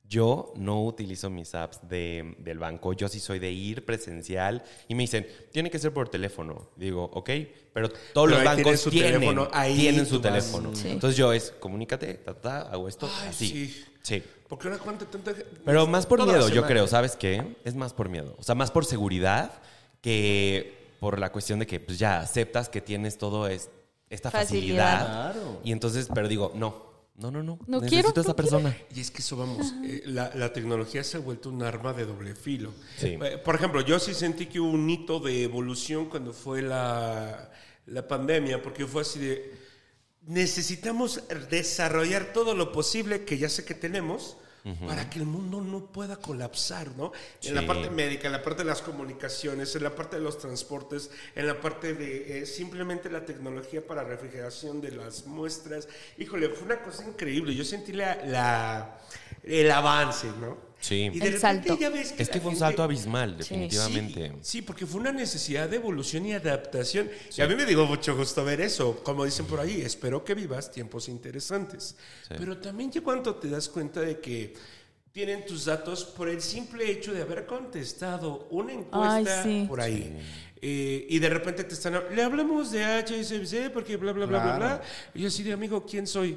Yo no utilizo mis apps del banco. Yo sí soy de ir presencial. Y me dicen, tiene que ser por teléfono. Digo, ok, pero todos los bancos tienen su teléfono. Sí. Entonces yo comunícate, hago esto, Ay, así. Sí. Porque ahora cuánto tanta... Pero más por toda la miedo, yo semana. creo. ¿Sabes qué? Es más por miedo. O sea, más por seguridad que por la cuestión de que pues ya aceptas que tienes todo esta facilidad. Claro. Y entonces, pero digo, no. No Necesito quiero, a esa no persona. Y es que eso, vamos, la tecnología se ha vuelto un arma de doble filo. Sí. Por ejemplo, yo sí sentí que hubo un hito de evolución cuando fue la pandemia, porque fue así de, necesitamos desarrollar todo lo posible que ya sé que tenemos para que el mundo no pueda colapsar, ¿no? Sí. En la parte médica, en la parte de las comunicaciones, en la parte de los transportes, en la parte de simplemente la tecnología para refrigeración de las muestras. Híjole, fue una cosa increíble. Yo sentí el avance, ¿no? Sí. Y de El repente salto. ya ves que Es que la fue un gente- salto abismal, definitivamente. Sí, porque fue una necesidad de evolución y adaptación. Y a mí me dio mucho gusto ver eso. Como dicen por ahí, espero que vivas tiempos interesantes. Sí. Pero también ya cuando te das cuenta de que tienen tus datos por el simple hecho de haber contestado una encuesta Ay, sí. por ahí. Y de repente te están... Le hablamos de HSBC porque bla, bla, bla, bla, bla. Y yo así de, amigo, ¿quién soy?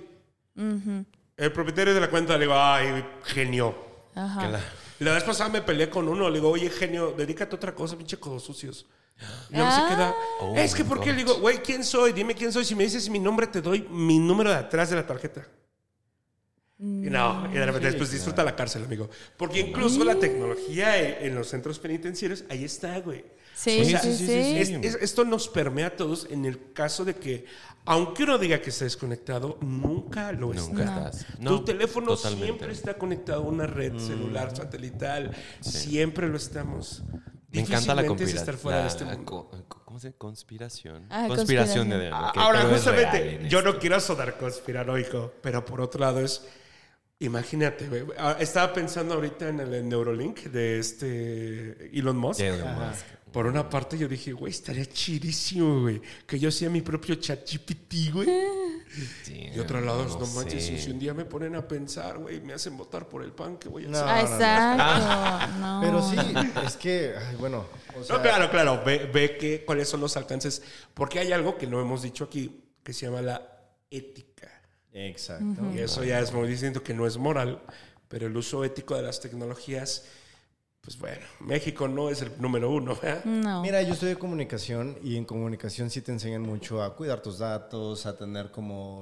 El propietario de la cuenta. Le digo, ay, genio. Ajá. Que La vez pasada me peleé con uno, le digo, oye, genio, dedícate a otra cosa, pinche codos sucios. Y luego se queda, Oh es que my ¿por qué? God. Le digo, güey, ¿quién soy? Dime quién soy. Si me dices mi nombre, te doy mi número de atrás de la tarjeta. Y no, y de repente después disfruta la cárcel, amigo. Porque incluso la tecnología en los centros penitenciarios, ahí está, güey. Sí, O sea, sí, sí. esto nos permea a todos en el caso de que, aunque uno diga que está desconectado, nunca lo está. Nunca estás. Tu No, teléfono totalmente. siempre está conectado a una red celular satelital. Siempre lo estamos. Me encanta la Difícilmente es conspiración. estar fuera de este mundo. ¿Cómo se dice? Conspiración. Ah, conspiración de conspiración. Adriano, que- Ahora, pero es real justamente, en yo esto. no quiero sonar conspiranoico, pero por otro lado es... Imagínate, güey. Estaba pensando ahorita en el Neuralink de Elon Musk. De Elon Musk. Por una parte yo dije, güey, estaría chidísimo, güey, que yo sea mi propio ChatGPT, güey. Sí, Y otro lado, no sé. manches, si un día me ponen a pensar, güey, me hacen votar por el pan, que voy a No. hacer? Ah, exacto. No. Pero sí, es que, ay, bueno, o sea, No, claro, ve cuáles son los alcances, porque hay algo que no hemos dicho aquí, que se llama la ética. exacto. Y eso ya es muy distinto, que no es moral, pero el uso ético de las tecnologías, pues bueno, México no es el número uno, ¿verdad? No. Mira, yo estudié comunicación y en comunicación sí te enseñan mucho a cuidar tus datos, a tener como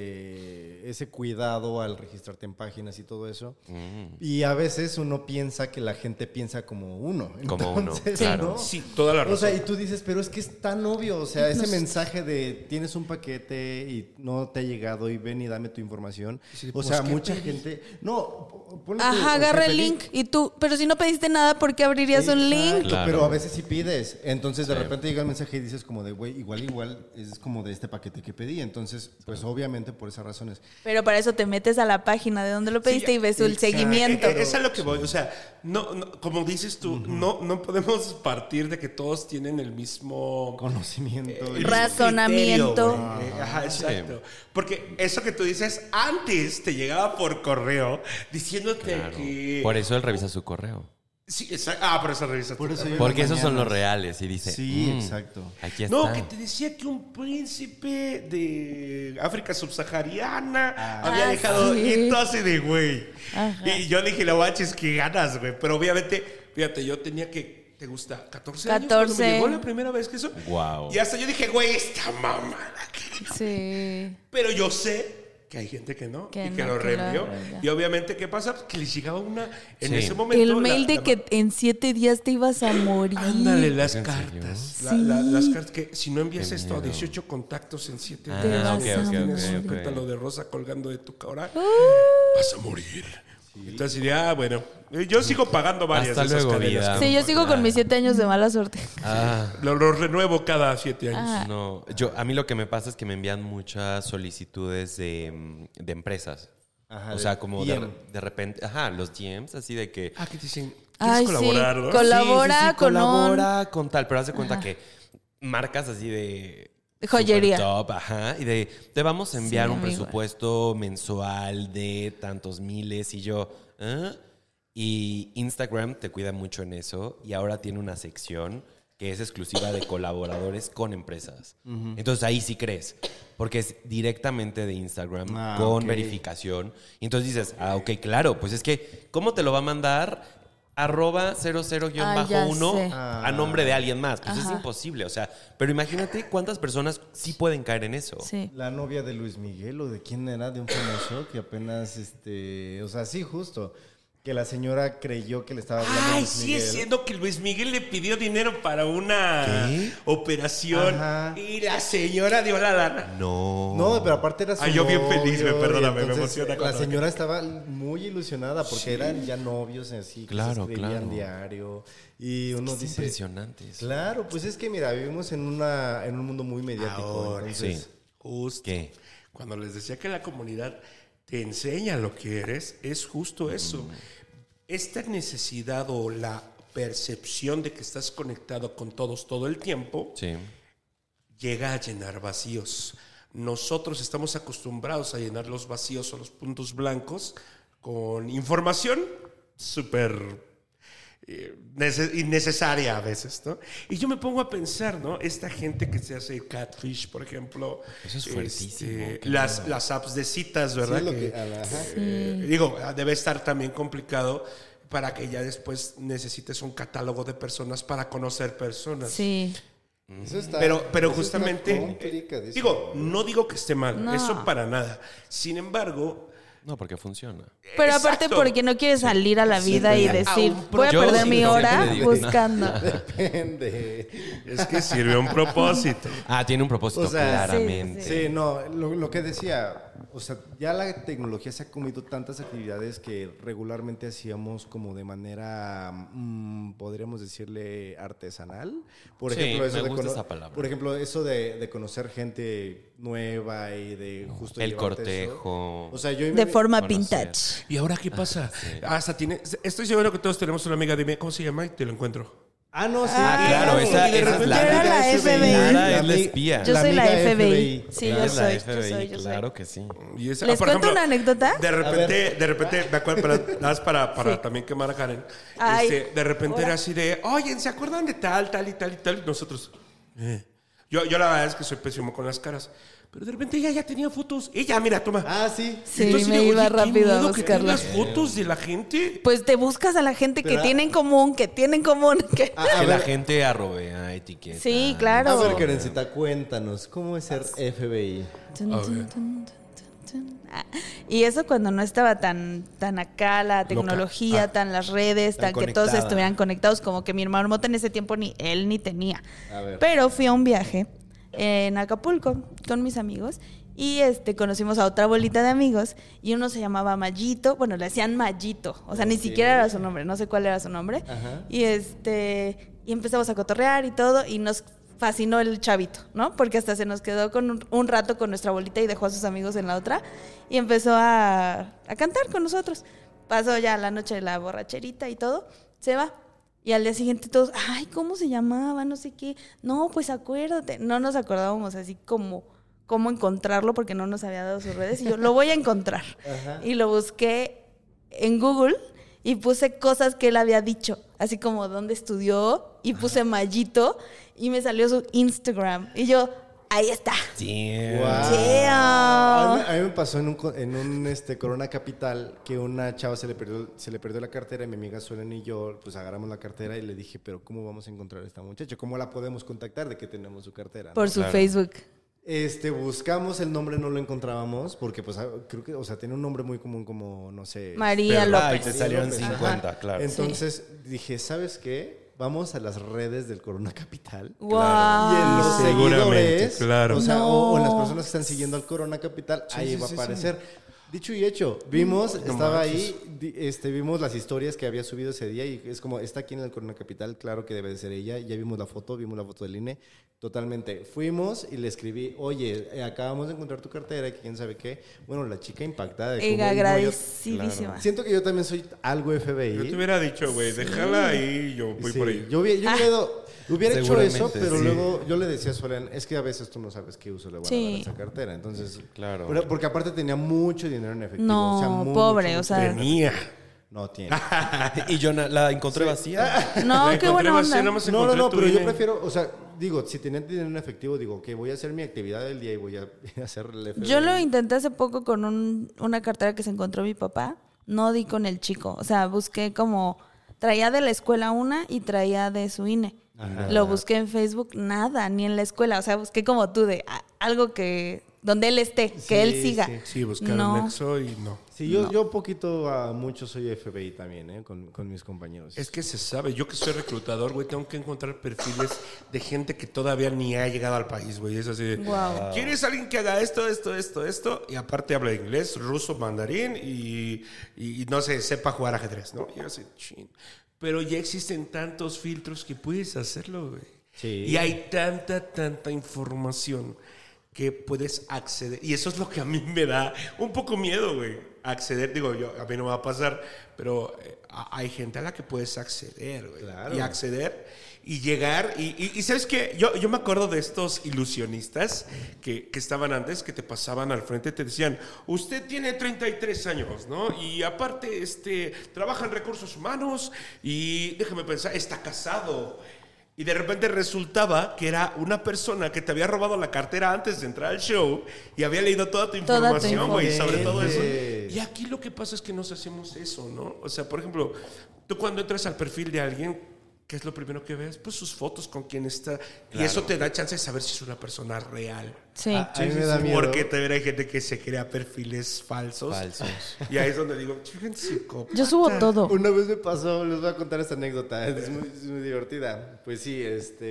ese cuidado al registrarte en páginas y todo eso. Y a veces uno piensa que la gente piensa como uno. Como uno, claro. ¿no? Sí, toda la razón. O sea, y tú dices, pero es que es tan obvio. O sea, ese mensaje de tienes un paquete y no te ha llegado y ven y dame tu información. Sí, O pues, sea, ¿qué mucha pedí? gente. No, ponle tú, Ajá, o sea, agarra el pedí- link y tú, pero si no pediste nada, ¿por qué abrirías un link? Exacto, Claro. pero a veces sí pides. Entonces de Sí. repente llega el mensaje y dices como de, güey, igual es como de este paquete que pedí. Entonces, pues obviamente por esas razones. Pero para eso te metes a la página de donde lo pediste Sí, y ves el exacto. seguimiento. Es a lo que voy. O sea, no, como dices tú, no podemos partir de que todos tienen el mismo Conocimiento. el y- Razonamiento. criterio, güey. Ajá, exacto. Porque eso que tú dices antes te llegaba por correo diciéndote Claro. que. Por eso él revisa su correo. Sí, exacto. Por eso revisas. Por tu eso correo. yo- Porque las esos son los mañanas. reales. Y dice, Sí, exacto. aquí está. No, que te decía que un príncipe de África subsahariana había dejado. sí. Y entonces de güey. Ajá. Y yo dije, no manches, que ganas, güey. Pero obviamente, fíjate, yo tenía que. ¿Te gusta? 14 años. Cuando 14. me llegó la primera vez que eso. Guau. Y hasta yo dije, güey, esta mamada. Sí. Pero yo sé que hay gente que no, Que y que no, lo que lo reenvió. reenvía. Y obviamente, ¿qué pasa? Pues que les llegaba una en Sí. ese momento. El mail de la- que en 7 días te ibas a morir. Ándale, las ¿En serio? cartas. Sí. Las cartas que si no envías Qué esto a miedo. 18 contactos en 7 Ah, días, ok, tienes ok, un ok, ok. pétalo de rosa colgando de tu cara, Ah. vas a morir. Entonces diría, bueno, yo sigo pagando varias Hasta de esas luego, cadenas. vida. que Sí, me yo sigo con mis 7 años de mala suerte. Ah, Lo renuevo cada 7 años. Ah. no. A mí lo que me pasa es que me envían muchas solicitudes de empresas. Ajá, O sea, como DM. de repente, los DMs, así de que... Ah, que te dicen, ¿quieres Ay, colaborar? sí. ¿no? Colabora con colabora con tal, pero haz de cuenta que marcas así Joyería. super top, ajá, y te vamos a enviar Sí, un amigo. presupuesto mensual de tantos miles y yo, ¿ah? Y Instagram te cuida mucho en eso y ahora tiene una sección que es exclusiva de colaboradores con empresas. Entonces ahí sí crees, porque es directamente de Instagram con ok. verificación. Y entonces dices, ok, claro, pues es que, ¿cómo te lo va a mandar? @00-1 sé. a nombre de alguien más. Pues es Ajá. imposible, o sea, pero imagínate cuántas personas sí pueden caer en eso. Sí. La novia de Luis Miguel, o de quién era, de un famoso que apenas, o sea, sí, justo, que la señora creyó que le estaba hablando a Ay, Luis sí, Miguel. es siendo que Luis Miguel le pidió dinero para una ¿Qué? operación Ajá. y la señora dio la lana. No. No, pero aparte era su Ay, yo bien novio, feliz, y perdóname, me entonces emociona La cuando- señora estaba muy ilusionada porque eran ya novios así, que Claro, se escribían claro. diario. Y uno Es dice... impresionante eso. Claro, pues es que mira, vivimos en un mundo muy mediático. Ahora, entonces, Sí. Justo. ¿Qué? Cuando les decía que la comunidad te enseña lo que eres, es justo eso. Esta necesidad o la percepción de que estás conectado con todos todo el tiempo Sí. llega a llenar vacíos. Nosotros estamos acostumbrados a llenar los vacíos o los puntos blancos con información súper innecesaria a veces, ¿no? Y yo me pongo a pensar, ¿no? Esta gente que se hace catfish, por ejemplo. Eso es fuertísimo, qué Las apps de citas, ¿verdad? sí, lo Que, que- ajá. digo, debe estar también complicado para que ya después necesites un catálogo de personas para conocer personas. Sí. Eso está- Pero eso justamente, está complicadísimo. digo, no digo que esté mal, No. eso para nada. Sin embargo, No, porque funciona. Pero aparte exacto. porque no quieres salir a la vida y decir, voy a Yo perder sí, mi siempre hora digo. buscando. Depende. es que sirve a un propósito. Ah, tiene un propósito, O sea, claramente. Sí, no, lo que decía, o sea, ya la tecnología se ha comido tantas actividades que regularmente hacíamos como de manera, podríamos decirle, artesanal. Por Sí, ejemplo, eso me de gusta esa palabra. Por ejemplo, eso de conocer gente nueva y de justo El llevarte cortejo. eso. O sea, yo De forma Conocer. vintage. ¿Y ahora qué pasa? Hasta tiene, estoy seguro que todos tenemos una amiga, dime, ¿cómo se llama? Y te lo encuentro. Ah, no, sí. Ah, claro, y esa de es repente la- Yo era la FBI. Lara es la ami- espía. Yo soy la amiga FBI. Sí, Claro, yo es la soy, FBI, yo soy. claro que sí. Y esa- ¿Les por cuento una anécdota? De repente, me acuerdo, nada más para también quemar a Karen. Ay, De repente ahora. era así de, oye, ¿se acuerdan de tal y tal y tal? Y nosotros, Yo la verdad es que soy pésimo con las caras. Pero de repente ella ya tenía fotos. Ella, mira, toma. Ah, sí. Sí, Entonces, me oye, iba qué rápido a miedo que buscarla. tengas fotos de la gente. Pues te buscas a la gente que Pero- tiene en común, que... A Que la ver, gente arrobea etiqueta. Sí, claro. a ver, Karencita, cuéntanos, ¿cómo es ser FBI? Tun, A tun, ver. tun, tun, tun. Ah, y eso cuando no estaba tan acá la tecnología, tan las redes, Tan tan que todos conectada. estuvieran conectados, como que mi hermano Mota en ese tiempo ni él ni tenía. A ver. Pero fui a un viaje en Acapulco con mis amigos y conocimos a otra bolita de amigos y uno se llamaba Mayito, bueno, le decían Mayito, o sea, ni Ok. siquiera era su nombre, no sé cuál era su nombre. Ajá. Y y empezamos a cotorrear y todo y nos fascinó el chavito, ¿no? Porque hasta se nos quedó con un rato con nuestra bolita y dejó a sus amigos en la otra y empezó a cantar con nosotros. Pasó ya la noche de la borracherita y todo, se va. Y al día siguiente todos, ay, ¿cómo se llamaba? No sé qué. No, pues acuérdate. No nos acordábamos así como cómo encontrarlo porque no nos había dado sus redes. Y yo, lo voy a encontrar. Ajá. Y lo busqué en Google y puse cosas que él había dicho, así como dónde estudió, y puse Mayito y me salió su Instagram. Y yo, ahí está. Damn. Wow. Damn. A mí me pasó en un Corona Capital que una chava se le perdió la cartera y mi amiga Suelen y yo pues agarramos la cartera y le dije, pero ¿cómo vamos a encontrar a esta muchacha? ¿Cómo la podemos contactar de que tenemos su cartera? ¿no? Por su Claro. Facebook. Buscamos el nombre, no lo encontrábamos porque pues creo que, o sea, tiene un nombre muy común como, no sé. María Pero, ay, López. te salieron López. 50, Ajá. claro. Entonces dije, ¿sabes qué? Vamos a las redes del Corona Capital. Wow. Y en los Seguramente, seguidores, claro. o sea, No. o en las personas que están siguiendo al Corona Capital, ahí sí, va a sí, aparecer. Dicho y hecho, vimos, No estaba manches. ahí, vimos las historias que había subido ese día y es como, está aquí en el Corona Capital, claro que debe de ser ella, ya vimos la foto del INE, totalmente. Fuimos y le escribí, oye, acabamos de encontrar tu cartera, que quién sabe qué. Bueno, la chica impactada. De cómo- Agradecidísima. Siento que yo también soy algo FBI. Yo te hubiera dicho, güey, déjala ahí, yo voy Sí, por ahí. yo hubiera hecho Seguramente, eso, pero sí. luego yo le decía a Solen, es que a veces tú no sabes qué uso le van a dar a esa cartera. Entonces, Claro. Porque aparte tenía mucho dinero en efectivo. No, o sea, mucho, pobre, mucho o sea. dinero. Tenía. No tiene. Y yo la encontré vacía. No, La qué encontré buena vacía, onda. nada más No, encontré tu pero yo INE. prefiero, o sea, digo, si tenía dinero en efectivo, digo, que voy a hacer mi actividad del día y voy a hacer el FBI. Yo lo intenté hace poco con una cartera que se encontró mi papá. No di con el chico. O sea, busqué como... Traía de la escuela una y traía de su INE. Lo busqué en Facebook, nada, ni en la escuela. O sea, busqué como tú de algo que... Donde él esté, que él siga. sí. Sí, buscar No. un nexo y no. Sí, yo poquito a mucho soy FBI también, con mis compañeros. Es que se sabe, yo que soy reclutador, güey, tengo que encontrar perfiles de gente que todavía ni ha llegado al país, güey. Es así de, Wow. ¿quieres alguien que haga esto? Y aparte habla inglés, ruso, mandarín y no sé, sepa jugar ajedrez, ¿no? Y yo así, chin. Pero ya existen tantos filtros que puedes hacerlo, güey. Sí. Y hay tanta información que puedes acceder. Y eso es lo que a mí me da un poco miedo, güey. Acceder, digo, a mí no me va a pasar, pero hay gente a la que puedes acceder, güey. Claro. Y acceder y llegar. Y ¿sabes qué? Yo me acuerdo de estos ilusionistas que estaban antes, que te pasaban al frente y te decían, usted tiene 33 años, ¿no? Y aparte, trabaja en recursos humanos y, déjame pensar, está casado. Y de repente resultaba que era una persona que te había robado la cartera antes de entrar al show y había leído toda tu información, güey, sobre todo eso. Y aquí lo que pasa es que nos hacemos eso, ¿no? O sea, por ejemplo, tú cuando entras al perfil de alguien, ¿qué es lo primero que ves? Pues sus fotos con quién está. Y eso te da chance de saber si es una persona real. Sí. A mí me da miedo. Porque también hay gente que se crea perfiles falsos. Y ahí es donde digo, gente psicópata. Yo subo todo. Una vez me pasó, les voy a contar esta anécdota, es muy divertida. Pues sí,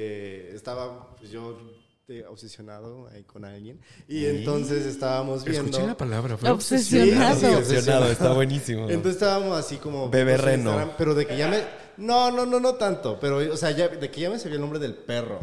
estaba pues yo obsesionado ahí con alguien y entonces estábamos viendo... Escuché la palabra, fue Obsesionado. Sí, Obsesionado, está buenísimo. Entonces estábamos así como... Bebé viendo su reno. Instagram, pero de que ya me... No tanto, pero o sea, ya de que ya me sabía el nombre del perro.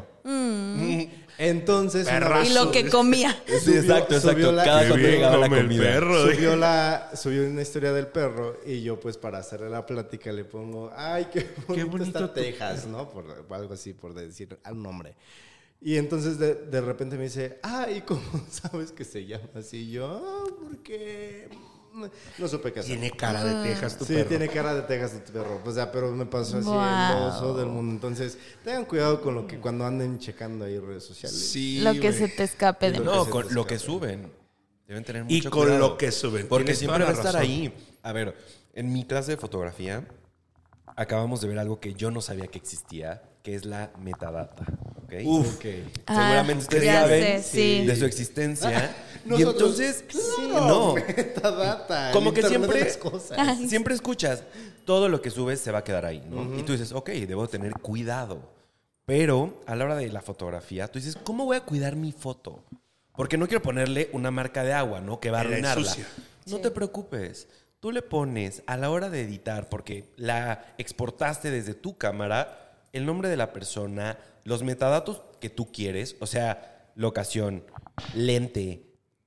Entonces... Perrazo. Y lo que comía. Sí, exacto. subió la- Cada Qué cuando bien llegaba la come el comida. perro. Subió una historia del perro y yo pues para hacerle la plática le pongo, ay, qué bonito bonito está tu Texas, ¿no? Por algo así, por decir un nombre. Y entonces de repente me dice, ay, ¿cómo sabes que se llama así? Y yo, ¿por qué? No supe qué hacer. Tiene cara de Texas tu Sí, perro. tiene cara de Texas tu perro. O sea, pero me pasó así Wow. el oso del mundo. Entonces, tengan cuidado con lo que cuando anden checando ahí redes sociales. Sí, Lo que güey. se te escape de... No, se con te lo que escape. suben. Deben tener Y mucho con cuidado. lo que suben. Porque Tienes siempre toda va la a estar razón. ahí. A ver, en mi clase de fotografía acabamos de ver algo que yo no sabía que existía, que es la metadata. ¿Ok? Uf. Ok. Seguramente ustedes ya saben sé, sí. de su existencia. Y Nosotros, entonces, claro, no. metadata, Como el que internet de siempre, las cosas. siempre escuchas, todo lo que subes se va a quedar ahí, ¿no? Y tú dices, ok, debo tener cuidado. Pero a la hora de la fotografía, tú dices, ¿cómo voy a cuidar mi foto? Porque no quiero ponerle una marca de agua, ¿no? Que va a La arruinarla. ensucia. No te preocupes. Tú le pones a la hora de editar, porque la exportaste desde tu cámara, el nombre de la persona, los metadatos que tú quieres, o sea, locación, lente,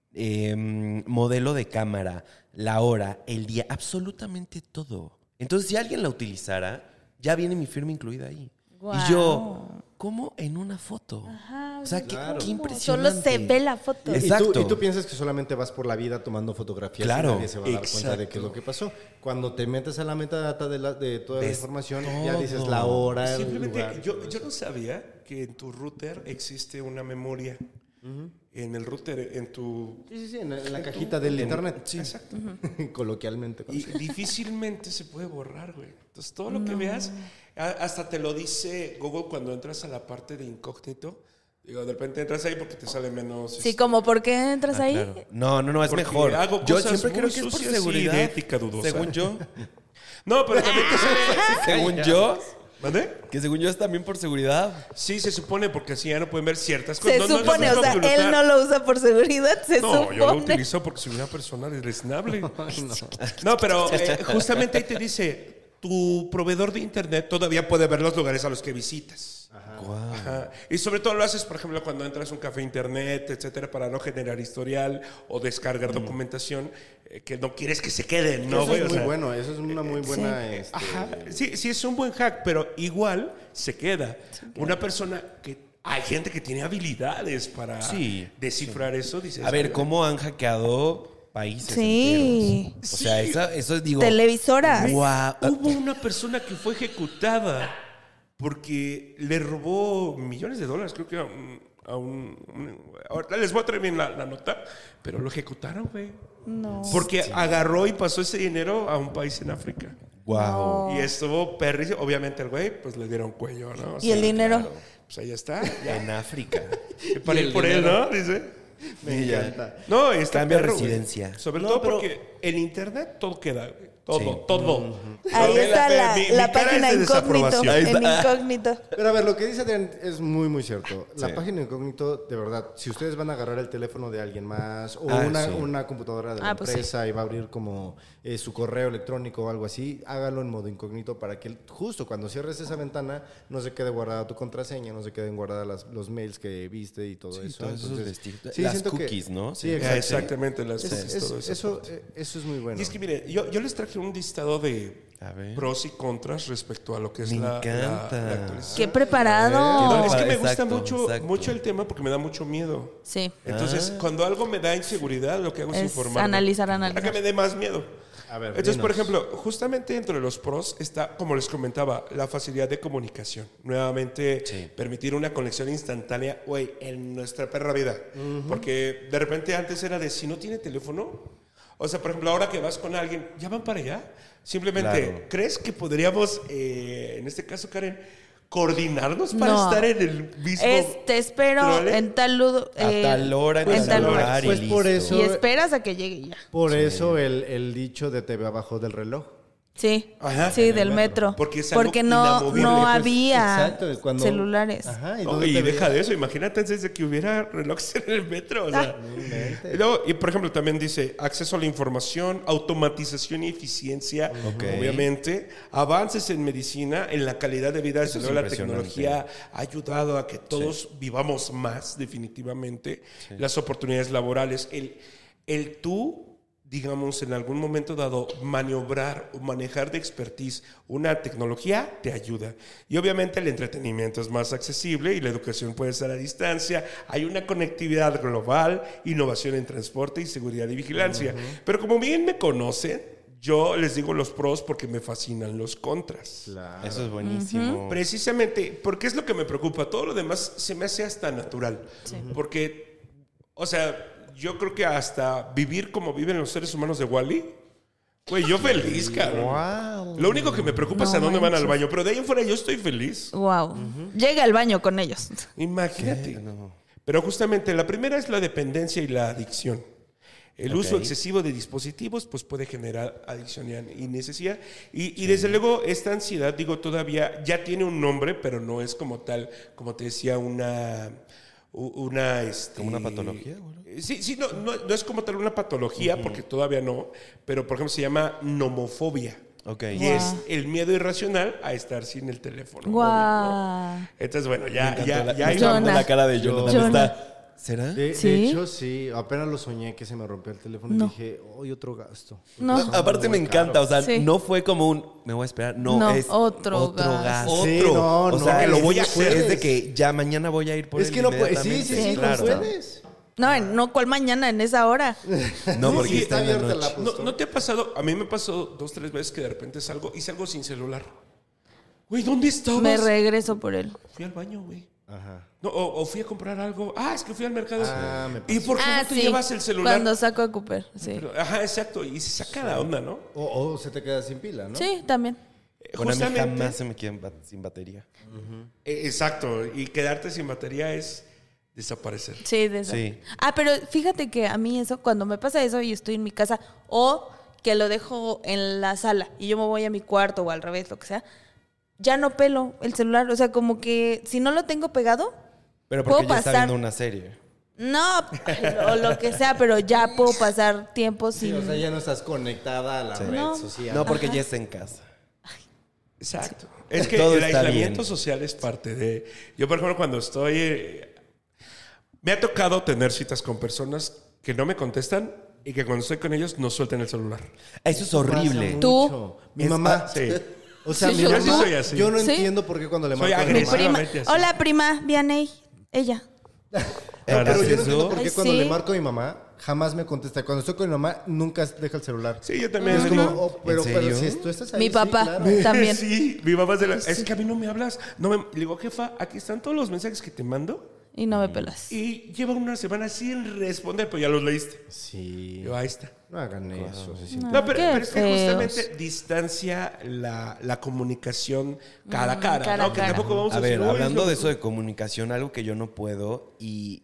modelo de cámara, la hora, el día, absolutamente todo. Entonces, si alguien la utilizara, ya viene mi firma incluida ahí. Guau. Y yo, ¿cómo en una foto? Ajá, O sea, claro. qué Solo impresionante. se ve la foto. Exacto. Y tú piensas que solamente vas por la vida tomando fotografías Claro, y nadie se va a dar cuenta de exacto. qué es lo que pasó. Cuando te metes a la metadata de toda la Ves información, ya todo. dices la hora, el Simplemente, lugar. yo no sabía que en tu router existe una memoria. En el router, en tu... Sí, en la cajita del internet. Sí, exacto. Coloquialmente. Y difícilmente se puede borrar, güey. Entonces, todo lo que veas, hasta te lo dice Google cuando entras a la parte de incógnito. Digo, de repente entras ahí porque te sale menos... Sí, como ¿por qué entras ahí? Claro. No, es Porque mejor. hago Yo cosas siempre creo muy que es por sucias y seguridad. de ética dudosa. Según yo. No, pero también te sale... Según yo, ¿Mande? Que según yo es también por seguridad. Sí, se supone, porque así ya no pueden ver ciertas cosas. Se supone, o sea, él no lo usa por seguridad, se No, supone. yo lo utilizo porque soy una persona reasonable. No, pero justamente ahí te dice, tu proveedor de internet todavía puede ver los lugares a los que visitas. Ajá. Y sobre todo lo haces, por ejemplo, cuando entras a un café internet, etcétera, para no generar historial o descargar documentación que no quieres que se queden, ¿no? Eso güey? es O muy sea, bueno, eso es una muy buena... Ajá. Sí, sí, es un buen hack, pero igual se queda. Una persona que... Hay gente que tiene habilidades para descifrar eso. Dices, A ver, ¿cómo han hackeado países Sí. enteros? O sea, eso digo... Televisoras. Guau. Hubo una persona que fue ejecutada porque le robó millones de dólares, creo que ahorita les voy a traer bien la nota, pero lo ejecutaron, güey. No. Porque agarró y pasó ese dinero a un país en África. Wow. Y estuvo perrísimo. Obviamente al güey, pues le dieron cuello, ¿no? O ¿Y el dinero? claro, pues ahí está. Ya. En África. Para ir por él, ¿no? Dice. Me encanta. No, está Cambia perro, güey. residencia. Sobre No, todo pero- porque en internet todo queda, güey. Todo, Sí. todo. Ahí está la página de incógnito. desaprobación. Ahí En está. incógnito. Pero a ver, lo que dice Adrián es muy, muy cierto. La Sí. página incógnito, de verdad, si ustedes van a agarrar el teléfono de alguien más o Ah, una, sí. una computadora de la Pues sí. empresa y va a abrir como su correo electrónico o algo así, hágalo en modo incógnito para que justo cuando cierres esa ventana no se quede guardada tu contraseña, no se queden guardadas los mails que viste y todo eso. todos esos Entonces, vestidos. sí, Las siento que- cookies, ¿no? Sí, Sí. exacto. Exactamente, las Es- todo eso es muy bueno. Y es que mire, yo les traje un listado de A ver. pros y contras respecto a lo que es Me la encanta. actualización. Qué preparado. No, es que me Exacto, gusta mucho, exacto. mucho el tema porque me da mucho miedo. Sí. Entonces, cuando algo me da inseguridad, lo que hago es Es informarme. analizar. Para que me dé más miedo. A ver, Entonces, por dinos. ejemplo, justamente entre los pros está, como les comentaba, la facilidad de comunicación. Nuevamente, permitir una conexión instantánea, güey, en nuestra perra vida. Porque de repente antes era de, si no tiene teléfono, o sea, por ejemplo, ahora que vas con alguien, ¿ya van para allá? Simplemente, Claro. ¿crees que podríamos, en este caso, Karen, coordinarnos para No. estar en el mismo... Te espero trole? en tal ludo. A tal hora, en tal lugar Pues y por listo. eso- Y esperas a que llegue ya. Por eso el dicho de te ve abajo del reloj. Sí, Ajá. sí, del metro. Porque es algo Porque no inamovible, no pues, había exacto, cuando- celulares. Ajá, ¿y No, dónde y te deja veías? de eso, imagínate antes de que hubiera relojes en el metro. O sea. inventes. Y luego, y por ejemplo, también dice acceso a la información, automatización y eficiencia, Ok. obviamente, avances en medicina, en la calidad de vida. Eso Desde es luego, la impresionante. tecnología ha ayudado a que todos vivamos más, definitivamente. Las oportunidades laborales, el tú, digamos, en algún momento dado, maniobrar o manejar de expertise una tecnología te ayuda. Y obviamente el entretenimiento es más accesible y la educación puede estar a distancia. Hay una conectividad global, innovación en transporte y seguridad y vigilancia. Pero como bien me conocen, yo les digo los pros porque me fascinan los contras. Claro. Eso es buenísimo. Precisamente, porque es lo que me preocupa. Todo lo demás se me hace hasta natural. Porque, o sea, yo creo que hasta vivir como viven los seres humanos de Wall-E, güey, yo feliz, cabrón. Wow. Lo único que me preocupa es No a dónde van al manches. baño, pero de ahí en fuera yo estoy feliz. Wow. Llega al baño con ellos. Imagínate. No. Pero justamente la primera es la dependencia y la adicción. El uso excesivo de dispositivos pues puede generar adicción y necesidad. Y desde luego esta ansiedad, digo, todavía ya tiene un nombre, pero no es como tal, como te decía, una ¿Como una patología, güey? Sí, no es como tal una patología, porque todavía no, pero por ejemplo se llama nomofobia. Ok. Y es el miedo irracional a estar sin el teléfono. Guau. móvil, ¿no? Entonces, bueno, ya Me encantó ahí Jonah. vamos. la cara de Jonathan. Jonah. Está... ¿Será? De ¿Sí? hecho, sí. Apenas lo soñé que se me rompió el teléfono No. y dije, hoy otro gasto. No. Aparte me encanta, o sea, Sí. no fue como un me voy a esperar, no, No, es otro gasto. Sí, Otro. no, o sea, no, que lo voy a sí hacer. puedes. Es de que ya mañana voy a ir por Es él que no puedes. Sí, inmediatamente. sí, claro. no puedes. No, ¿cuál mañana en esa hora? No, porque Sí, está en la abierta noche. la ¿No te ha pasado? A mí me pasó 2-3 veces que de repente salgo y salgo sin celular. Güey, ¿dónde estabas? Me regreso por él. Fui al baño, güey. Ajá. No, o fui a comprar algo. Ah, es que fui al mercado. Ah, me pasó. ¿Y por qué no te llevas el celular? Cuando saco a Cooper, sí. Pero, ajá, exacto. Y se saca la onda, ¿no? O se te queda sin pila, ¿no? Sí, también. Bueno, a mí Justamente. jamás se me queda sin batería. Exacto. Y quedarte sin batería es desaparecer. Sí, de eso. Sí. Ah, pero fíjate que a mí eso, cuando me pasa eso y estoy en mi casa, o que lo dejo en la sala y yo me voy a mi cuarto o al revés, lo que sea, ya no pelo el celular. O sea, como que si no lo tengo pegado, Pero porque puedo ya está pasar. viendo una serie. No, o lo que sea, pero ya puedo pasar tiempo Sí, sin... o sea, ya no estás conectada a la red No. social. No, porque ya está en casa. Exacto. Es que Todo el está aislamiento bien. social es parte de... Yo, por ejemplo, cuando estoy... me ha tocado tener citas con personas que no me contestan y que cuando estoy con ellos no sueltan el celular. Eso es Pasa horrible. Tú. mucho. Mi mamá. Sí. O sea, Sí, mi yo mamá, sí soy así. yo no ¿Sí? entiendo por qué cuando le Soy marco a mi Mi agresivo. mamá... prima. Agresivamente así. Hola, prima, Vianey. Ella. Pero yo no ¿Haces entiendo eso? por qué Ay, cuando sí. le marco a mi mamá jamás me contesta. Cuando estoy con mi mamá nunca deja el celular. Sí, yo también. Es como, digo, pero ¿En serio? si tú estás ahí, Mi sí, papá claro. también. Sí, mi mamá es de la... Es que a mí no me hablas. No me... Le digo, jefa, aquí están todos los mensajes que te mando Y no me pelas. y lleva una semana sin responder, pero ya los leíste. Sí. Yo, ahí está. No hagan eso. se siente- No, pero qué es que feos. justamente distancia la comunicación cara a cara, cara a ¿no? Que cara. tampoco vamos a, A ver, decir, "Uy, hablando no". de eso de comunicación, algo que yo no puedo y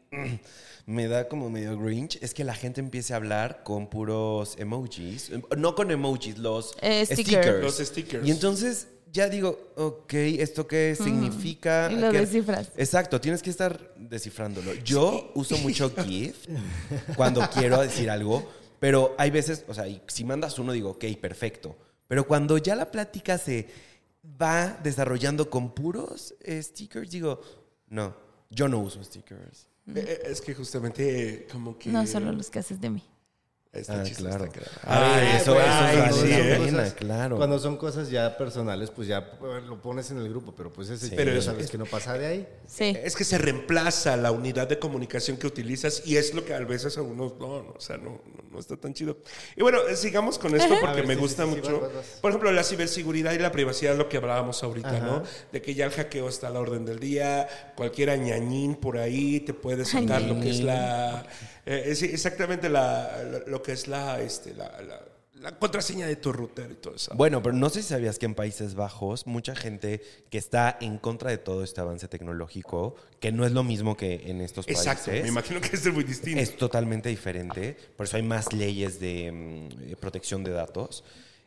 me da como medio grinch, es que la gente empiece a hablar con puros emojis. No con emojis, los Stickers. Los stickers. Y entonces ya digo, ok, ¿esto qué significa? Y lo ¿Qué- descifras. Exacto, tienes que estar descifrándolo. Yo uso mucho GIF cuando quiero decir algo, pero hay veces, o sea, y si mandas uno digo, ok, perfecto. Pero cuando ya la plática se va desarrollando con puros stickers, digo, no, yo no uso stickers. Es que justamente como que... No solo los que haces de mí. Está chistoso, claro. está claro. Ay, eso ay, vale sí, la ¿eh? pena, claro. Cuando son cosas ya personales, pues ya lo pones en el grupo, pero pues ese Pero ya es- sabes que no pasa de ahí. Sí. Es que se reemplaza la unidad de comunicación que utilizas y es lo que a veces a unos no, o sea, no está tan chido. Y bueno, sigamos con esto A porque ver, me sí, gusta sí, sí, mucho. vas. Por ejemplo, la ciberseguridad y la privacidad, lo que hablábamos ahorita, Ajá. ¿no? De que ya el hackeo está a la orden del día, cualquier añañín por ahí te puede sacar lo que es la... sí, exactamente lo que es la contraseña de tu router y todo eso. Bueno, pero no sé si sabías que en Países Bajos mucha gente que está en contra de todo este avance tecnológico, que no es lo mismo que en estos Exacto, países. me imagino que es muy distinto. Es totalmente diferente, por eso hay más leyes de protección de datos.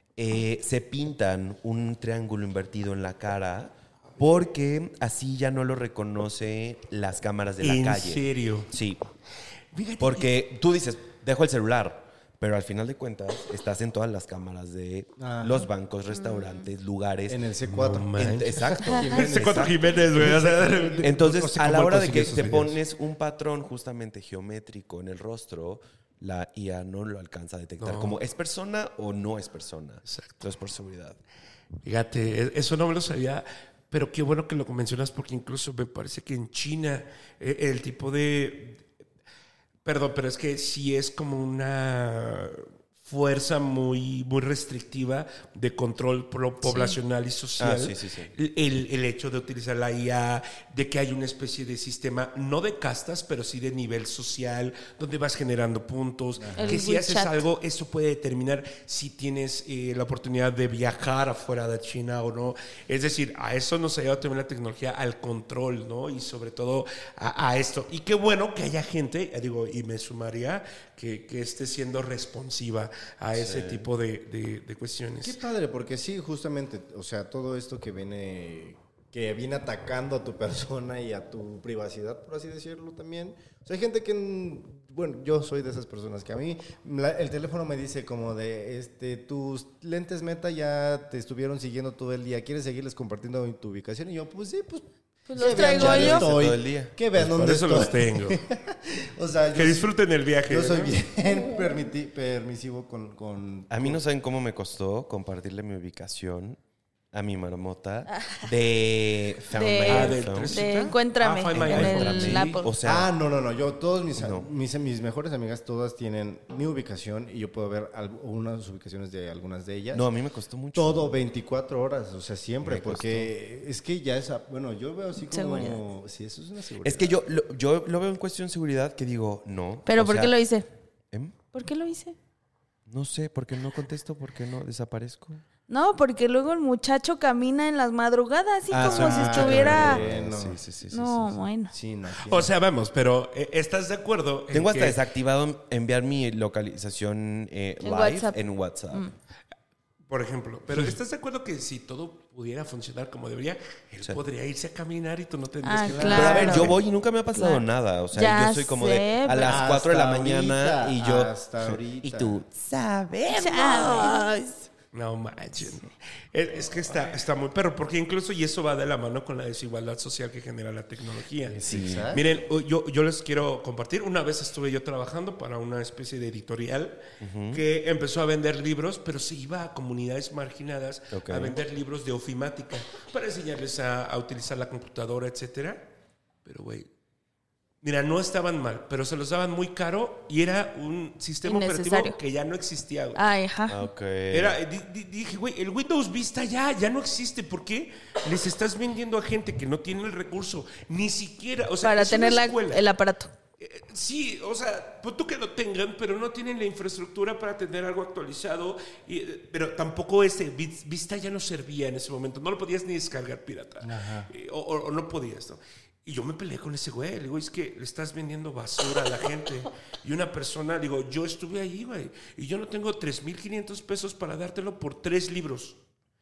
Se pintan un triángulo invertido en la cara porque así ya no lo reconoce las cámaras de la ¿En calle. serio? Sí, Fíjate porque tú dices, dejo el celular, pero al final de cuentas estás en todas las cámaras de Ajá. los bancos, restaurantes, lugares. En el C4. Exacto. C4 Jiménez, güey. O sea, Entonces, no sé a cómo la él hora de consigue que esos te videos. pones un patrón justamente geométrico en el rostro, la IA no lo alcanza a detectar No. como es persona o no es persona. Exacto. Entonces, por seguridad. Fíjate, eso no me lo sabía, pero qué bueno que lo mencionas porque incluso me parece que en China el tipo de... Perdón, pero es que sí es como una fuerza muy restrictiva de control poblacional y social. Ah, sí, sí, sí. El hecho de utilizar la IA, de que hay una especie de sistema, no de castas, pero sí de nivel social, donde vas generando puntos, El que si haces WeChat. algo, eso puede determinar si tienes la oportunidad de viajar afuera de China o no. Es decir, a eso nos ha llevado también la tecnología, al control, ¿no? Y sobre todo a esto. Y qué bueno que haya gente, digo, y me sumaría, que esté siendo responsiva a ese tipo de cuestiones. Qué padre, porque sí, justamente, o sea, todo esto que viene atacando a tu persona y a tu privacidad, por así decirlo también. O sea, hay gente que, bueno, yo soy de esas personas que a mí el teléfono me dice como de, tus lentes Meta ya te estuvieron siguiendo todo el día, ¿quieres seguirles compartiendo tu ubicación? Y yo, pues sí, pues Pues los que vean traigo dónde yo. estoy, Todo el día. que vean Por dónde eso estoy. los tengo. O sea, Que disfruten el viaje. yo soy ¿no? bien permisivo con... A mí no saben cómo me costó compartirle mi ubicación a mi marmota de Found De- My Ah, iPhone. del 300. De encuéntrame Find My en iPhone. el Sí, Apple. o sea, no. Todos No. mis mejores amigas todas tienen mi ubicación y yo puedo ver unas ubicaciones de algunas de ellas. no, a mí me costó mucho. Todo 24 horas, o sea, siempre, Me porque es que ya es, bueno, yo veo así como... Seguridad. Sí, eso es una seguridad. Es que yo lo veo en cuestión de seguridad que digo, no. ¿Pero o por sea, qué lo hice? ¿em? ¿Por qué lo hice? No sé, ¿por qué no contesto? ¿Por qué no desaparezco? No, porque luego el muchacho camina en las madrugadas, así como sí, si mucho estuviera... bueno. Sí. No, bueno. Sí, no, O sea, vamos, pero ¿estás de acuerdo? en Tengo hasta que- desactivado enviar mi localización live WhatsApp. en WhatsApp. Por ejemplo, pero ¿estás de acuerdo que si todo pudiera funcionar como debería, él podría irse a caminar y tú no tendrías que dar? Pero a ver, Claro. yo voy y nunca me ha pasado nada. O sea, Ya yo soy como sé, de a pero- las 4 de la Hasta mañana ahorita, y yo... hasta ahorita. Y tú, sabemos. No manches. Es que está muy perro, porque incluso, y eso va de la mano con la desigualdad social que genera la tecnología. Sí. Exacto. Miren, yo les quiero compartir. Una vez estuve yo trabajando para una especie de editorial que empezó a vender libros, pero se iba a comunidades marginadas Ok. a vender libros de ofimática para enseñarles a utilizar la computadora, etcétera. Pero, güey, mira, no estaban mal, pero se los daban muy caro y era un sistema Innecesario. operativo que ya no existía, güey. Ay, ajá. Ok. Dije, güey, el Windows Vista ya no existe. ¿Por qué les estás vendiendo a gente que no tiene el recurso? Ni siquiera, o sea, Para es una tener escuela. el aparato. Sí, o sea, pues tú que lo tengan, pero no tienen la infraestructura para tener algo actualizado. Pero tampoco Vista ya no servía en ese momento. No lo podías ni descargar pirata. O no podías, ¿no? Y yo me peleé con ese güey. Le digo, es que le estás vendiendo basura a la gente. Y una persona, digo, yo estuve ahí, güey. Y yo no tengo 3,500 pesos para dártelo por 3 libros.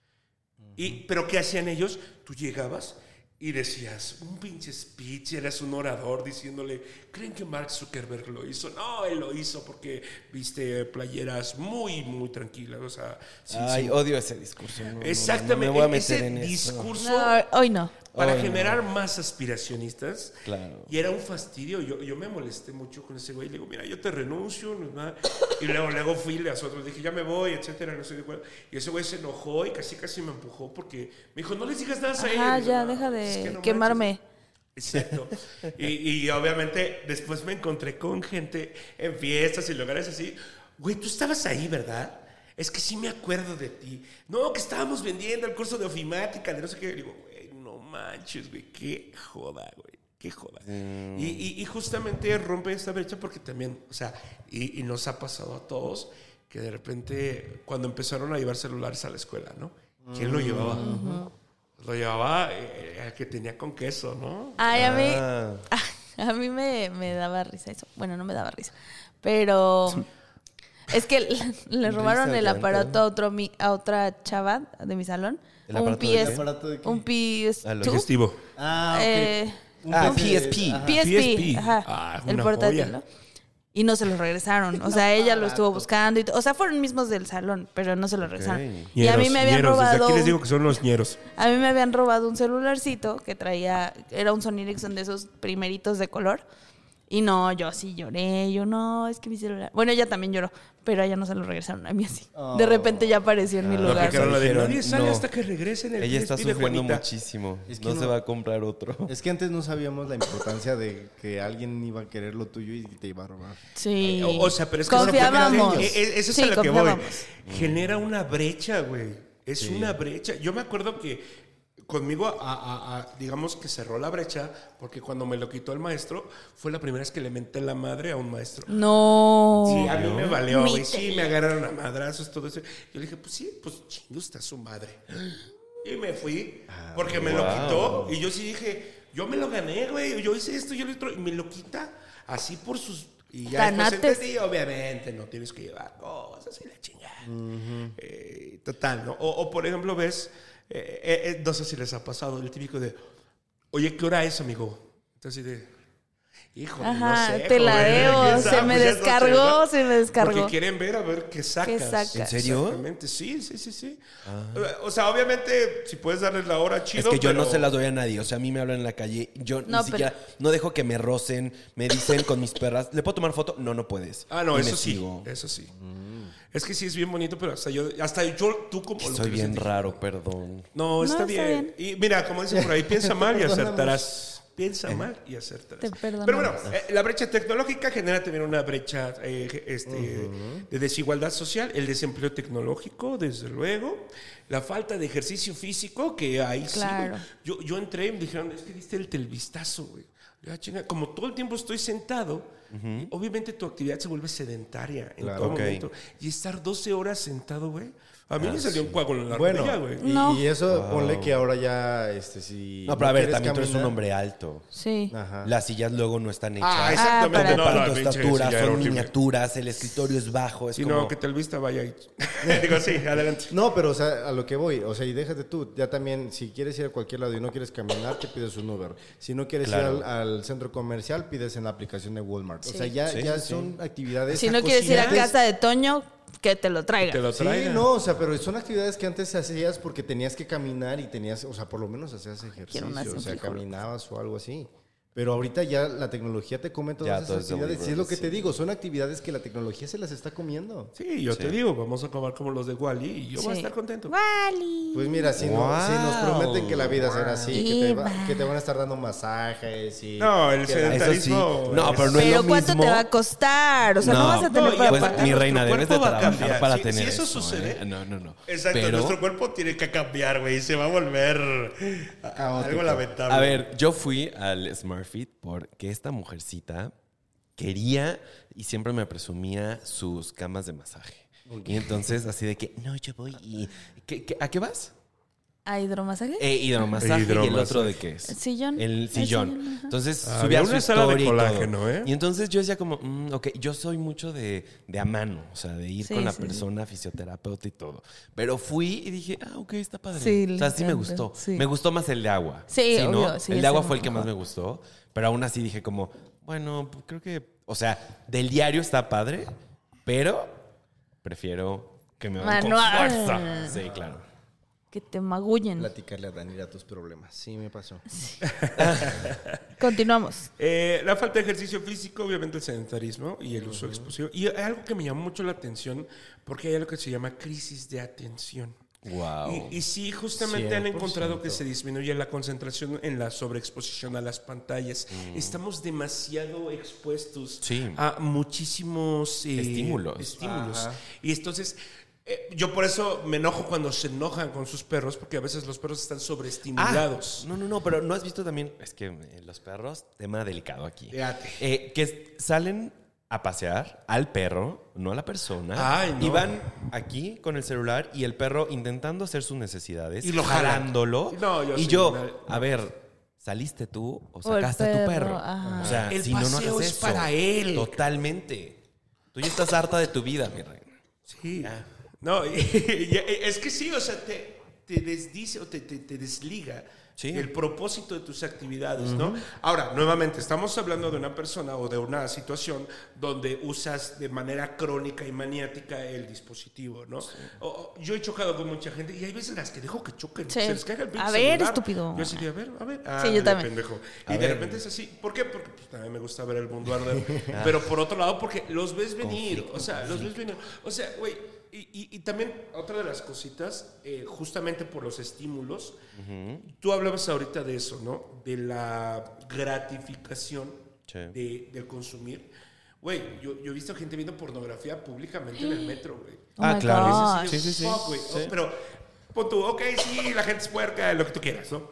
¿Pero qué hacían ellos? Tú llegabas y decías un pinche speech, eras un orador diciéndole, ¿creen que Mark Zuckerberg lo hizo? No, él lo hizo porque viste playeras muy, muy tranquilas. O sea, Ay, odio ese discurso. No, exactamente, no me voy a meter ese en eso. discurso No, hoy no. para Ay, generar más aspiracionistas. Claro. Y era un fastidio. Yo me molesté mucho con ese güey. Le digo, mira, yo te renuncio. No es nada. Y luego fui a los otros. Dije, ya me voy, etcétera. No estoy de acuerdo. Y ese güey se enojó y casi me empujó porque me dijo, no les digas nada a ellos. Ajá, Y yo, ya, "No, deja es de que no quemarme. Exacto. Y obviamente después me encontré con gente en fiestas y lugares así. Güey, tú estabas ahí, ¿verdad? Es que sí me acuerdo de ti. No, que estábamos vendiendo el curso de ofimática, de no sé qué. Digo, güey, no manches, güey, qué joda, güey. Qué joda. Y justamente rompe esta brecha porque también, o sea, y nos ha pasado a todos que de repente cuando empezaron a llevar celulares a la escuela, ¿no? ¿Quién lo llevaba? Lo llevaba el que tenía con queso, ¿no? Ay, Ah. a mí me daba risa eso. Bueno, no me daba risa. Pero es que le robaron Risa el llanto. aparato a otra chava de mi salón. ¿El Un aparato de qué? PS, ¿Aparato de qué? un PS2. Ah, lo Digestivo. Ah, ok. Eh, Un Ah, PC, PSP. ajá. PSP, PSP. ajá, Ah, el una portátil, joya. ¿no? Y no se lo regresaron. O sea, ella lo estuvo barato. buscando. O sea, fueron mismos del salón, pero no se lo regresaron. Ok. Y a mí me habían Ñeros, robado. Desde aquí les digo que son los ñeros. A mí me habían robado un celularcito que traía, era un Sony Ericsson de esos primeritos de color. Y no, yo así lloré, yo no, es que mi celular. Bueno, ella también lloró, pero a ella no se lo regresaron, a mí así. De repente ya apareció en mi Lo lugar. aplicaron la de Dijeron, nadie sale no. hasta que regresen el Ella está PSP de sufriendo Juanita. muchísimo. Es que no no- se va a comprar otro. Es que antes no sabíamos la importancia de que alguien iba a querer lo tuyo y te iba a robar. Sí. O sea, pero es que Confiábamos. Eso es Sí, a lo que voy. confiábamos. Genera una brecha, güey. Es una brecha. Yo me acuerdo que conmigo, digamos que cerró la brecha, porque cuando me lo quitó el maestro, fue la primera vez que le menté la madre a un maestro. No. Sí, a mí me valió, güey. Mítele. Sí, me agarraron a madrazos, todo eso. Yo le dije, pues sí, pues chingo está su madre. Y me fui, porque me lo quitó. Y yo sí dije, yo me lo gané, güey. Yo hice esto, yo lo otro. Y me lo quita así por sus... Y ya después Tanates. entendí, obviamente, no tienes que llevar cosas y la chingada. Total, ¿no? O por ejemplo, ves, no sé si les ha pasado el típico de, oye, ¿qué hora es, amigo? Entonces, híjole, Ajá, no sé. te la joven, debo, ¿quién se sabe? me Pues ya es descargó, noche, ¿no? se me descargó. Porque quieren ver a ver qué sacas. ¿Qué sacas? ¿En serio? Exactamente, sí. O sea, obviamente, si puedes darles la hora, chido. Es que yo no pero- se las doy a nadie. O sea, a mí me hablan en la calle. Yo No, ni siquiera... No dejo que me rocen. Me dicen con mis perras, ¿le puedo tomar foto? No, no puedes. Ah, no, Y eso me sí, sigo. eso sí. Es que sí es bien bonito, pero hasta yo, tú como... lo Soy que bien sentí. raro, perdón. No, está está bien. Y mira, como dicen por ahí, piensa mal y acertarás. Piensa mal y acertarás. Te perdonamos. Pero bueno, la brecha tecnológica genera también una brecha de desigualdad social, el desempleo tecnológico, desde luego, la falta de ejercicio físico, que ahí Claro. sí, güey. Yo entré y me dijeron, es que diste el vistazo, güey. Ya, chinga, como todo el tiempo estoy sentado, Obviamente tu actividad se vuelve sedentaria en Claro. todo Ok. momento. Y estar 12 horas sentado, güey. A mí me salió un coágulo en la Bueno, rodilla, güey. No. y eso ponle que ahora ya, si No, pero a ver, quieres también tú eres un caminar- hombre alto. Sí. Ajá. Las sillas luego no están hechas. Ah, exactamente. para No, para la tu pinche estatura, silla era son horrible. miniaturas, el escritorio es bajo, es Sí, como... no, que tal vez vaya ahí. Digo, sí, adelante. No, pero o sea, a lo que voy, o sea, y déjate tú, ya también, si quieres ir a cualquier lado y no quieres caminar, te pides un Uber. Si no quieres Claro. ir al centro comercial, pides en la aplicación de Walmart. O Sí. sea, ya, Sí, ya sí, son actividades. Si no quieres ir a cocinas. casa de Toño, que te lo traiga. Te lo Sí, traigan. no, o sea, pero son actividades que antes hacías porque tenías que caminar y tenías, o sea, por lo menos hacías ejercicio, Quiero una o sea, sin frijol. caminabas o algo así. Pero ahorita ya la tecnología te come Ya todas todo esas es actividades. Y es lo que delivery, te sí. digo, son actividades que la tecnología se las está comiendo. Sí, yo te digo, vamos a acabar como los de Wally y yo voy a Sí. estar contento. Wally. Pues mira, si Wow. nos prometen que la vida será así, Eva. que te van a estar dando masajes y... No, el que la- Eso sí. sedentarismo. No, pero no es Pero lo ¿cuánto mismo. te va a costar? O sea, no, vas a tener no, y para Pues pagar. mi nuestro reina, debes de cuerpo va a trabajar cambiar. para Si- tener si eso eso, sucede- ¿eh? No. Exacto, Pero, nuestro cuerpo tiene que cambiar, güey, y se va a volver algo lamentable. a ver, yo fui al Smart Fit porque esta mujercita quería y siempre me presumía sus camas de masaje. Y entonces así de que, no, yo voy y... ¿A qué vas? ¿A hidromasaje? Hidromasaje. ¿Y el Hidromasaje. otro de qué es? Sillón. El El sillón. sillón, ajá. Entonces Había subía una su sala de story y colágeno, todo. ¿eh? Y entonces yo decía como, ok, yo soy mucho de a mano, o sea, de ir Sí, con la sí, persona, fisioterapeuta y todo. Pero fui y dije, ok, está padre. Sí, o sea, le sí me encanta, gustó. sí. Me gustó más el de agua. Sí, ¿no? obvio, sí, el de ese agua fue el que mejor. más me gustó. Pero aún así dije como, bueno, pues creo que, o sea, del diario está padre, pero prefiero que me vayan con Manual. fuerza. Sí, claro. Que te magullen. Platicarle a Daniela tus problemas. Sí, me pasó. Continuamos. La falta de ejercicio físico, obviamente el sedentarismo y el uso explosivo. Y hay algo que me llamó mucho la atención, porque hay algo que se llama crisis de atención. Wow. Y sí, justamente han 100%. encontrado que se disminuye la concentración en la sobreexposición a las pantallas. Estamos demasiado expuestos Sí. a muchísimos Estímulos. Ajá. Y entonces, yo por eso me enojo cuando se enojan con sus perros, porque a veces los perros están sobreestimulados. No, pero no has visto también, es que los perros, tema delicado aquí. Fíjate. Que salen a pasear al perro, no a la persona, Ay, no. y van aquí con el celular y el perro intentando hacer sus necesidades, Y lo jalan. jalándolo. No, yo y sí, yo, no. a ver, ¿saliste tú o O el sacaste a tu perro, perro? ajá. O sea, El si no, no paseo hagas es eso. para él. Totalmente. Tú ya estás harta de tu vida, mi reina. Sí. No, es que sí, o sea, te desdice o te desliga Sí. el propósito de tus actividades, ¿no? Ahora, nuevamente, estamos hablando de una persona o de una situación donde usas de manera crónica y maniática el dispositivo, ¿no? Yo he chocado con mucha gente y hay veces en las que dejo que choquen. Sí. Se les caiga el pinche A ver, celular. estúpido. Yo así de, a ver. Sí, yo también. Pendejo. A Y de ver. repente es así. ¿Por qué? Porque pues, también me gusta ver el mundo arder. Pero por otro lado, porque los ves venir. O sea, los ves venir. O sea, güey. Y también otra de las cositas, justamente por los estímulos, tú hablabas ahorita de eso, ¿no? De la gratificación Sí. del consumir. Güey, yo he visto gente viendo pornografía públicamente en el metro, güey. Oh my claro. gosh. Ese Sí. fuck, güey. Pero, pon tú, ok, sí, la gente es puerca, lo que tú quieras, ¿no?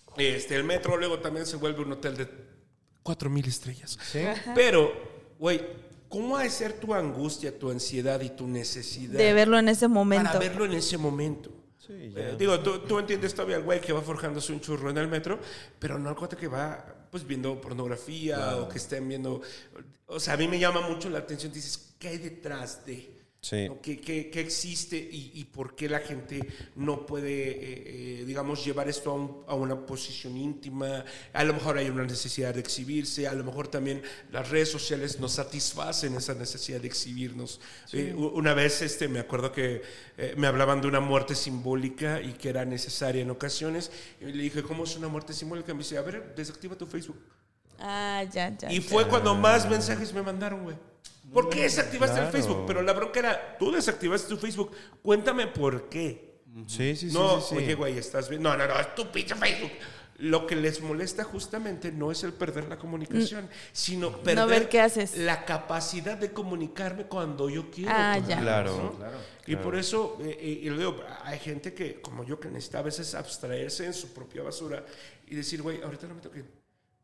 El metro luego también se vuelve un hotel de 4,000 estrellas. Sí. Pero, güey, ¿cómo ha de ser tu angustia, tu ansiedad y tu necesidad De verlo en ese momento. para verlo en ese momento? Digo, tú entiendes todavía al güey que va forjándose un churro en el metro, pero no al cuate que va pues viendo pornografía o que estén viendo. O sea, a mí me llama mucho la atención. Dices, ¿qué hay detrás de? Sí. ¿No? ¿Qué existe y por qué la gente no puede, digamos, llevar esto a una posición íntima? A lo mejor hay una necesidad de exhibirse, a lo mejor también las redes sociales nos satisfacen esa necesidad de exhibirnos. Una vez me acuerdo que me hablaban de una muerte simbólica y que era necesaria en ocasiones. Y le dije, ¿cómo es una muerte simbólica? Me dice, a ver, desactiva tu Facebook. Ah, ya. Y fue cuando más mensajes me mandaron, güey. ¿Por qué desactivaste el claro. Facebook? Pero la bronca era, tú desactivaste tu Facebook. Cuéntame por qué. Sí. No, oye, güey, estás bien. No, es tu pinche Facebook. Lo que les molesta justamente no es el perder la comunicación, sino perder ver qué haces. la capacidad de comunicarme cuando yo quiero. Ah, ya. Claro. ¿no? Y por eso, y lo digo, hay gente que, como yo, que necesita a veces abstraerse en su propia basura y decir, güey, ahorita no me toquen.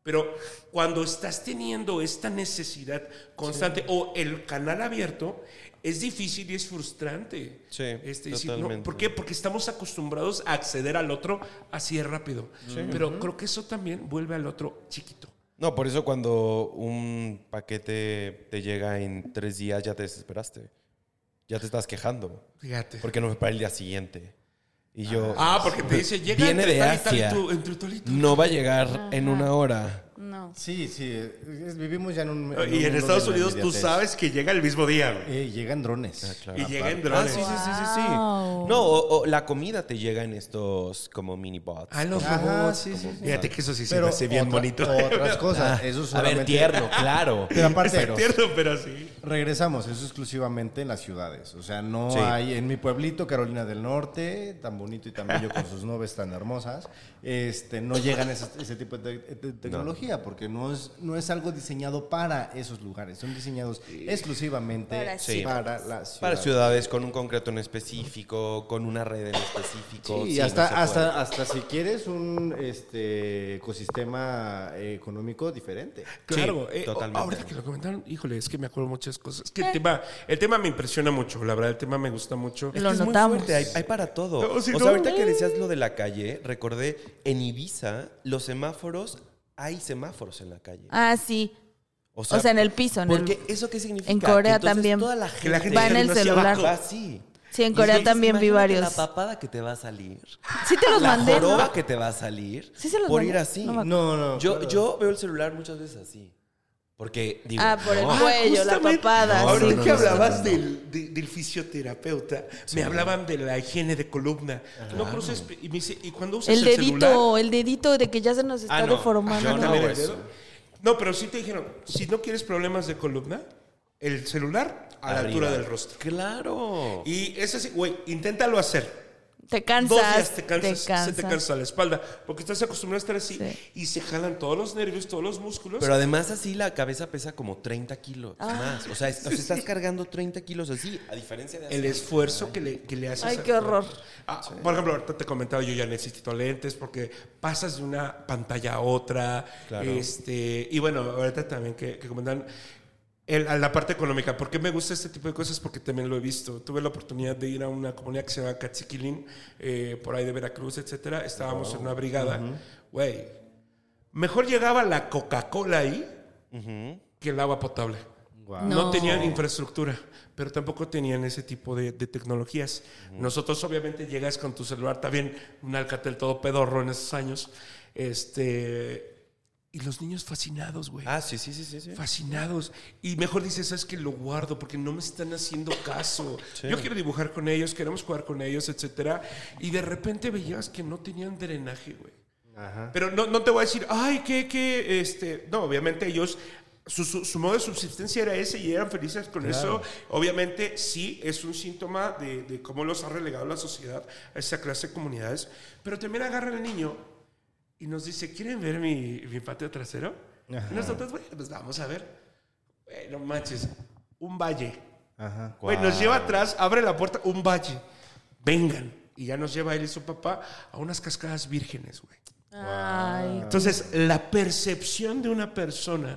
Pero cuando estás teniendo esta necesidad constante o el canal abierto, es difícil y es frustrante. Sí, Decir, totalmente. ¿no? ¿Por qué? Porque estamos acostumbrados a acceder al otro así de rápido. Pero creo que eso también vuelve al otro chiquito. No, por eso cuando un paquete te llega en 3 días ya te desesperaste. Ya te estás quejando. Fíjate. Porque no me para el día siguiente. Y yo... Porque te dice, llega viene entre de tal y tal Asia. entre tal y tal. No va a llegar en 1 hora. No. Sí, vivimos ya en un... Y en mundo Estados de la Unidos tú inmediatez. sabes que llega el mismo día, güey. Llegan drones. Claro. Y llega en Ah, drones. sí. Wow. No, o la comida te llega en estos como mini bots. Los Ajá, robots. sí. Fíjate que eso sí se me Pero hace bien bonito. Otras cosas. Eso A ver, solamente... tierno, claro. Pero aparte, Tierno, pero sí. regresamos, eso exclusivamente en las ciudades. O sea, no Sí. hay en mi pueblito, Carolina del Norte, tan bonito y tan bello con sus nubes tan hermosas, no llegan ese tipo de tecnología, porque no es algo diseñado para esos lugares, son diseñados exclusivamente Para para la ciudad. Para ciudades con un concreto en específico, con una red en específico. Sí, Sí, no se puede. hasta si quieres un ecosistema económico diferente. Claro, totalmente. ahorita que lo comentaron, híjole, es que me acuerdo muchas cosas. Es que el tema me impresiona mucho, la verdad, el tema me gusta mucho. Lo Es muy notamos. fuerte, hay para todo. No, si o no- sea, ahorita que decías lo de la calle, recordé, en Ibiza, los semáforos, hay semáforos en la calle. Ah, sí. O sea, en el piso. Porque ¿eso qué significa? En Corea Que entonces también. Toda la Que la gente gente va en el camina hacia celular. abajo. va así. Sí, en Y Corea dices, también vi imagínate varios. La papada que te va a salir. Sí te los la mandé, joroba ¿no? que te va a salir Sí se los por mandé. ir así. No me No, Yo veo el celular muchas veces así. Porque digo, Por el no, cuello, la Justamente, papada. ahorita sí. que hablabas del fisioterapeuta, me hablaban de la higiene de columna. No cruces, y me dice, ¿y cuando usas El el celular? dedito de que ya se nos está no, deformando. yo no También hago el eso. dedo. No, pero sí te dijeron, si no quieres problemas de columna, el celular a la Arriba. altura del rostro. Claro. Y es así, güey, inténtalo hacer. Te 2 cansas. días te cansas, se te cansa la espalda, porque estás acostumbrado a estar así Sí. y se jalan todos los nervios, todos los músculos. Pero además así la cabeza pesa como 30 kilos más. O sea, estás cargando 30 kilos así, a diferencia de el esfuerzo que le haces. Ay, al qué horror. cuerpo. Por ejemplo, ahorita te comentaba, yo ya necesito lentes porque pasas de una pantalla a otra. Claro. Y bueno, ahorita también que comentaban a la parte económica. ¿Por qué me gusta este tipo de cosas? Porque también lo he visto. Tuve la oportunidad de ir a una comunidad que se llama Catsiquilín, por ahí de Veracruz, etcétera. Estábamos en una brigada. Güey, mejor llegaba la Coca-Cola ahí que el agua potable. Wow. No tenían infraestructura, pero tampoco tenían ese tipo de tecnologías. Nosotros obviamente llegas con tu celular, también un Alcatel todo pedorro en esos años, y los niños fascinados, güey. Ah, sí. Fascinados. Y mejor dices, ¿sabes qué? Lo guardo porque no me están haciendo caso. Sí. Yo quiero dibujar con ellos, queremos jugar con ellos, etcétera. Y de repente veías que no tenían drenaje, güey. Ajá. Pero no te voy a decir, ay, no, obviamente ellos, su modo de subsistencia era ese y eran felices con eso. Obviamente sí es un síntoma de cómo los ha relegado la sociedad a esa clase de comunidades. Pero también agarra al niño y nos dice, ¿quieren ver mi patio trasero? Ajá. Y nosotros, bueno, pues vamos a ver. No manches, un valle. Ajá. Güey, nos lleva atrás, abre la puerta, un valle. Vengan. Y ya nos lleva él y su papá a unas cascadas vírgenes, güey. Ay. Entonces, la percepción de una persona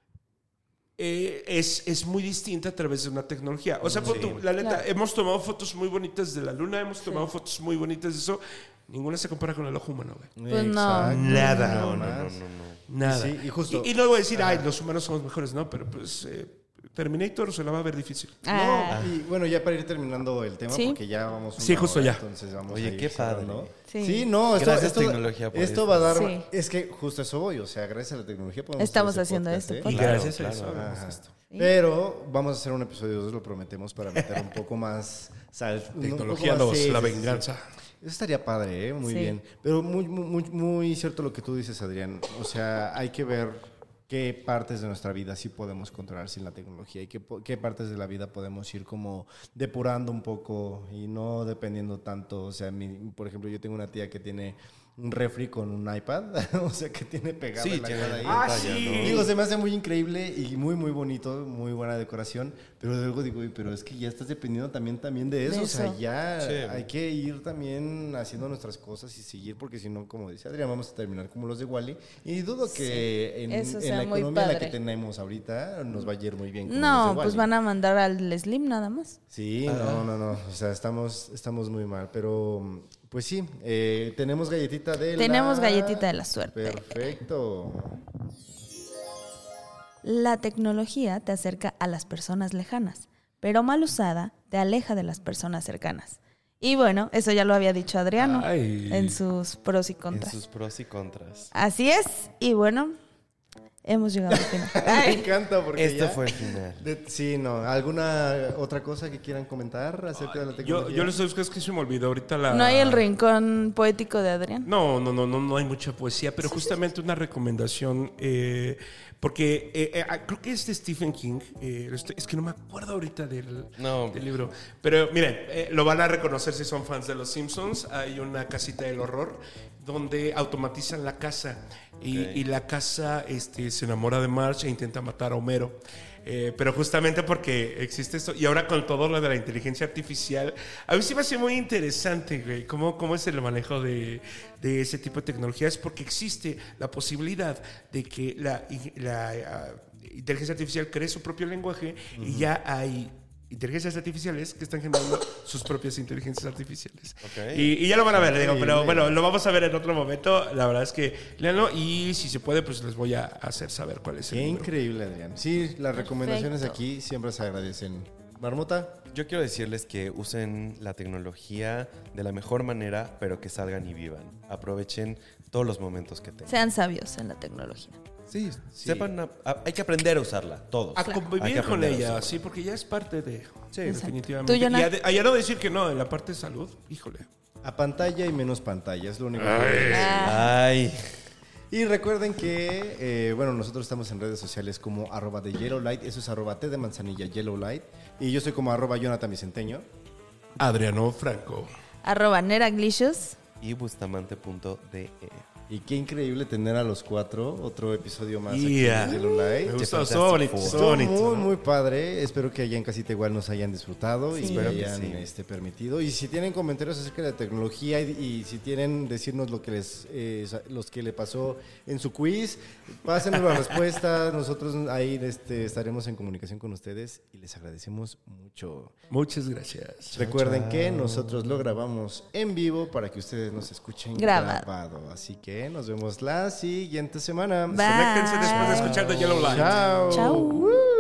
es muy distinta a través de una tecnología. O sea, la neta, Claro. hemos tomado fotos muy bonitas de la luna, hemos tomado fotos muy bonitas de eso. Ninguna se compara con el ojo humano, güey. Pues no. Exacto. Nada. No. Nada. Sí, y justo- y no voy a decir, ay, los humanos somos mejores, no, pero pues Terminator se la va a ver difícil. Ah. No, y bueno, ya para ir terminando el tema, Sí. porque ya vamos Sí, una justo hora, ya. Entonces vamos Oye, a ir qué padre. cerrando. Sí. Sí, no, Gracias, tecnología, por esto esto. va a dar... Sí. Es que justo a eso voy, o sea, gracias a la tecnología podemos Estamos hacer ese haciendo podcast, esto, ¿eh? Y Claro, gracias a claro. eso hagamos Ajá. esto. Sí. Pero vamos a hacer un episodio 2, lo prometemos, para meter un poco más... Tecnología 2, la venganza. Eso estaría padre, ¿eh? Muy Sí. bien. Pero muy cierto lo que tú dices, Adrián. O sea, hay que ver qué partes de nuestra vida sí podemos controlar sin la tecnología y qué partes de la vida podemos ir como depurando un poco y no dependiendo tanto. O sea, por ejemplo, yo tengo una tía que tiene un refri con un iPad. O sea, que tiene pegada Sí, la tiene cara ahí. pantalla, sí. ¿no? Digo, se me hace muy increíble y muy, muy bonito, muy buena decoración. Pero luego digo, "Uy, pero es que ya estás dependiendo también de eso. De O sea, eso. ya Sí. hay que ir también haciendo nuestras cosas y seguir, porque si no, como dice Adrián, vamos a terminar como los de Wall-E. Y dudo que en eso la sea muy economía en la que padre. tenemos ahorita nos va a ir muy bien. Como No, los de pues Wall-E. van a mandar al Slim nada más. Sí, no. O sea, estamos muy mal. Pero, pues sí, tenemos galletita Tenemos galletita de la suerte. Perfecto. La tecnología te acerca a las personas lejanas, pero mal usada te aleja de las personas cercanas. Y bueno, eso ya lo había dicho Adriano Ay. en sus pros y En contras. sus pros y contras. Así es, y bueno, hemos llegado al final. Me encanta porque Esto ya- fue el final. Sí, no. ¿Alguna otra cosa que quieran comentar acerca de la tecnología? Yo les digo que es que se me olvidó ahorita la... ¿No hay el rincón poético de Adrián? No hay mucha poesía, pero justamente una recomendación, porque creo que es de Stephen King, es que no me acuerdo ahorita del libro, pero miren, lo van a reconocer si son fans de Los Simpsons. Hay una casita del horror donde automatizan la casa y la casa se enamora de Marge e intenta matar a Homero. Pero justamente porque existe esto, y ahora con todo lo de la inteligencia artificial, a mí sí me hace muy interesante, güey, cómo es el manejo de ese tipo de tecnologías, porque existe la posibilidad de que la inteligencia artificial cree su propio lenguaje y ya hay inteligencias artificiales que están generando sus propias inteligencias artificiales. Okay. Y ya lo van a ver, digo, pero bueno, lo vamos a ver en otro momento. La verdad es que léanlo y si se puede, pues les voy a hacer saber cuál es el Qué libro. increíble, Adrián. Sí, las recomendaciones aquí siempre se agradecen. Marmota. Yo quiero decirles que usen la tecnología de la mejor manera, pero que salgan y vivan. Aprovechen todos los momentos que tengan. Sean sabios en la tecnología. Sí, sepan, hay que aprender a usarla, todos. A Hay convivir que con aprender a ella, usarla. sí, porque ya es parte de... Sí, definitivamente. ¿Tú, Jonah? Y ya no decir que no, en la parte de salud, híjole. A pantalla y menos pantalla, es lo único que voy a decir. Ay, Y recuerden que, bueno, nosotros estamos en redes sociales como @de Yellowlight, eso es @t de manzanilla Yellowlight. Y yo soy como @Jonathan Vicenteño. Adriano Franco. @Neraglicious. y bustamante.de. Y qué increíble tener a los cuatro, otro episodio más aquí Yeah. en Yellowlight. Me gustó, Fantastic estuvo bonito, Four. estuvo Estuvo bonito. muy, muy padre. Espero que allá en casita igual nos hayan disfrutado y Espero que hayan sí. permitido. Y si tienen comentarios acerca de la tecnología y si tienen decirnos lo que los que le pasó en su quiz, pásenos la respuesta. Nosotros ahí estaremos en comunicación con ustedes y les agradecemos mucho. Muchas gracias. Recuerden que nosotros lo grabamos en vivo para que ustedes nos escuchen Grabado. grabado. Así que nos vemos la siguiente semana. Bye. Conéctense después de escuchar The Yellow Light. Chao. Chao.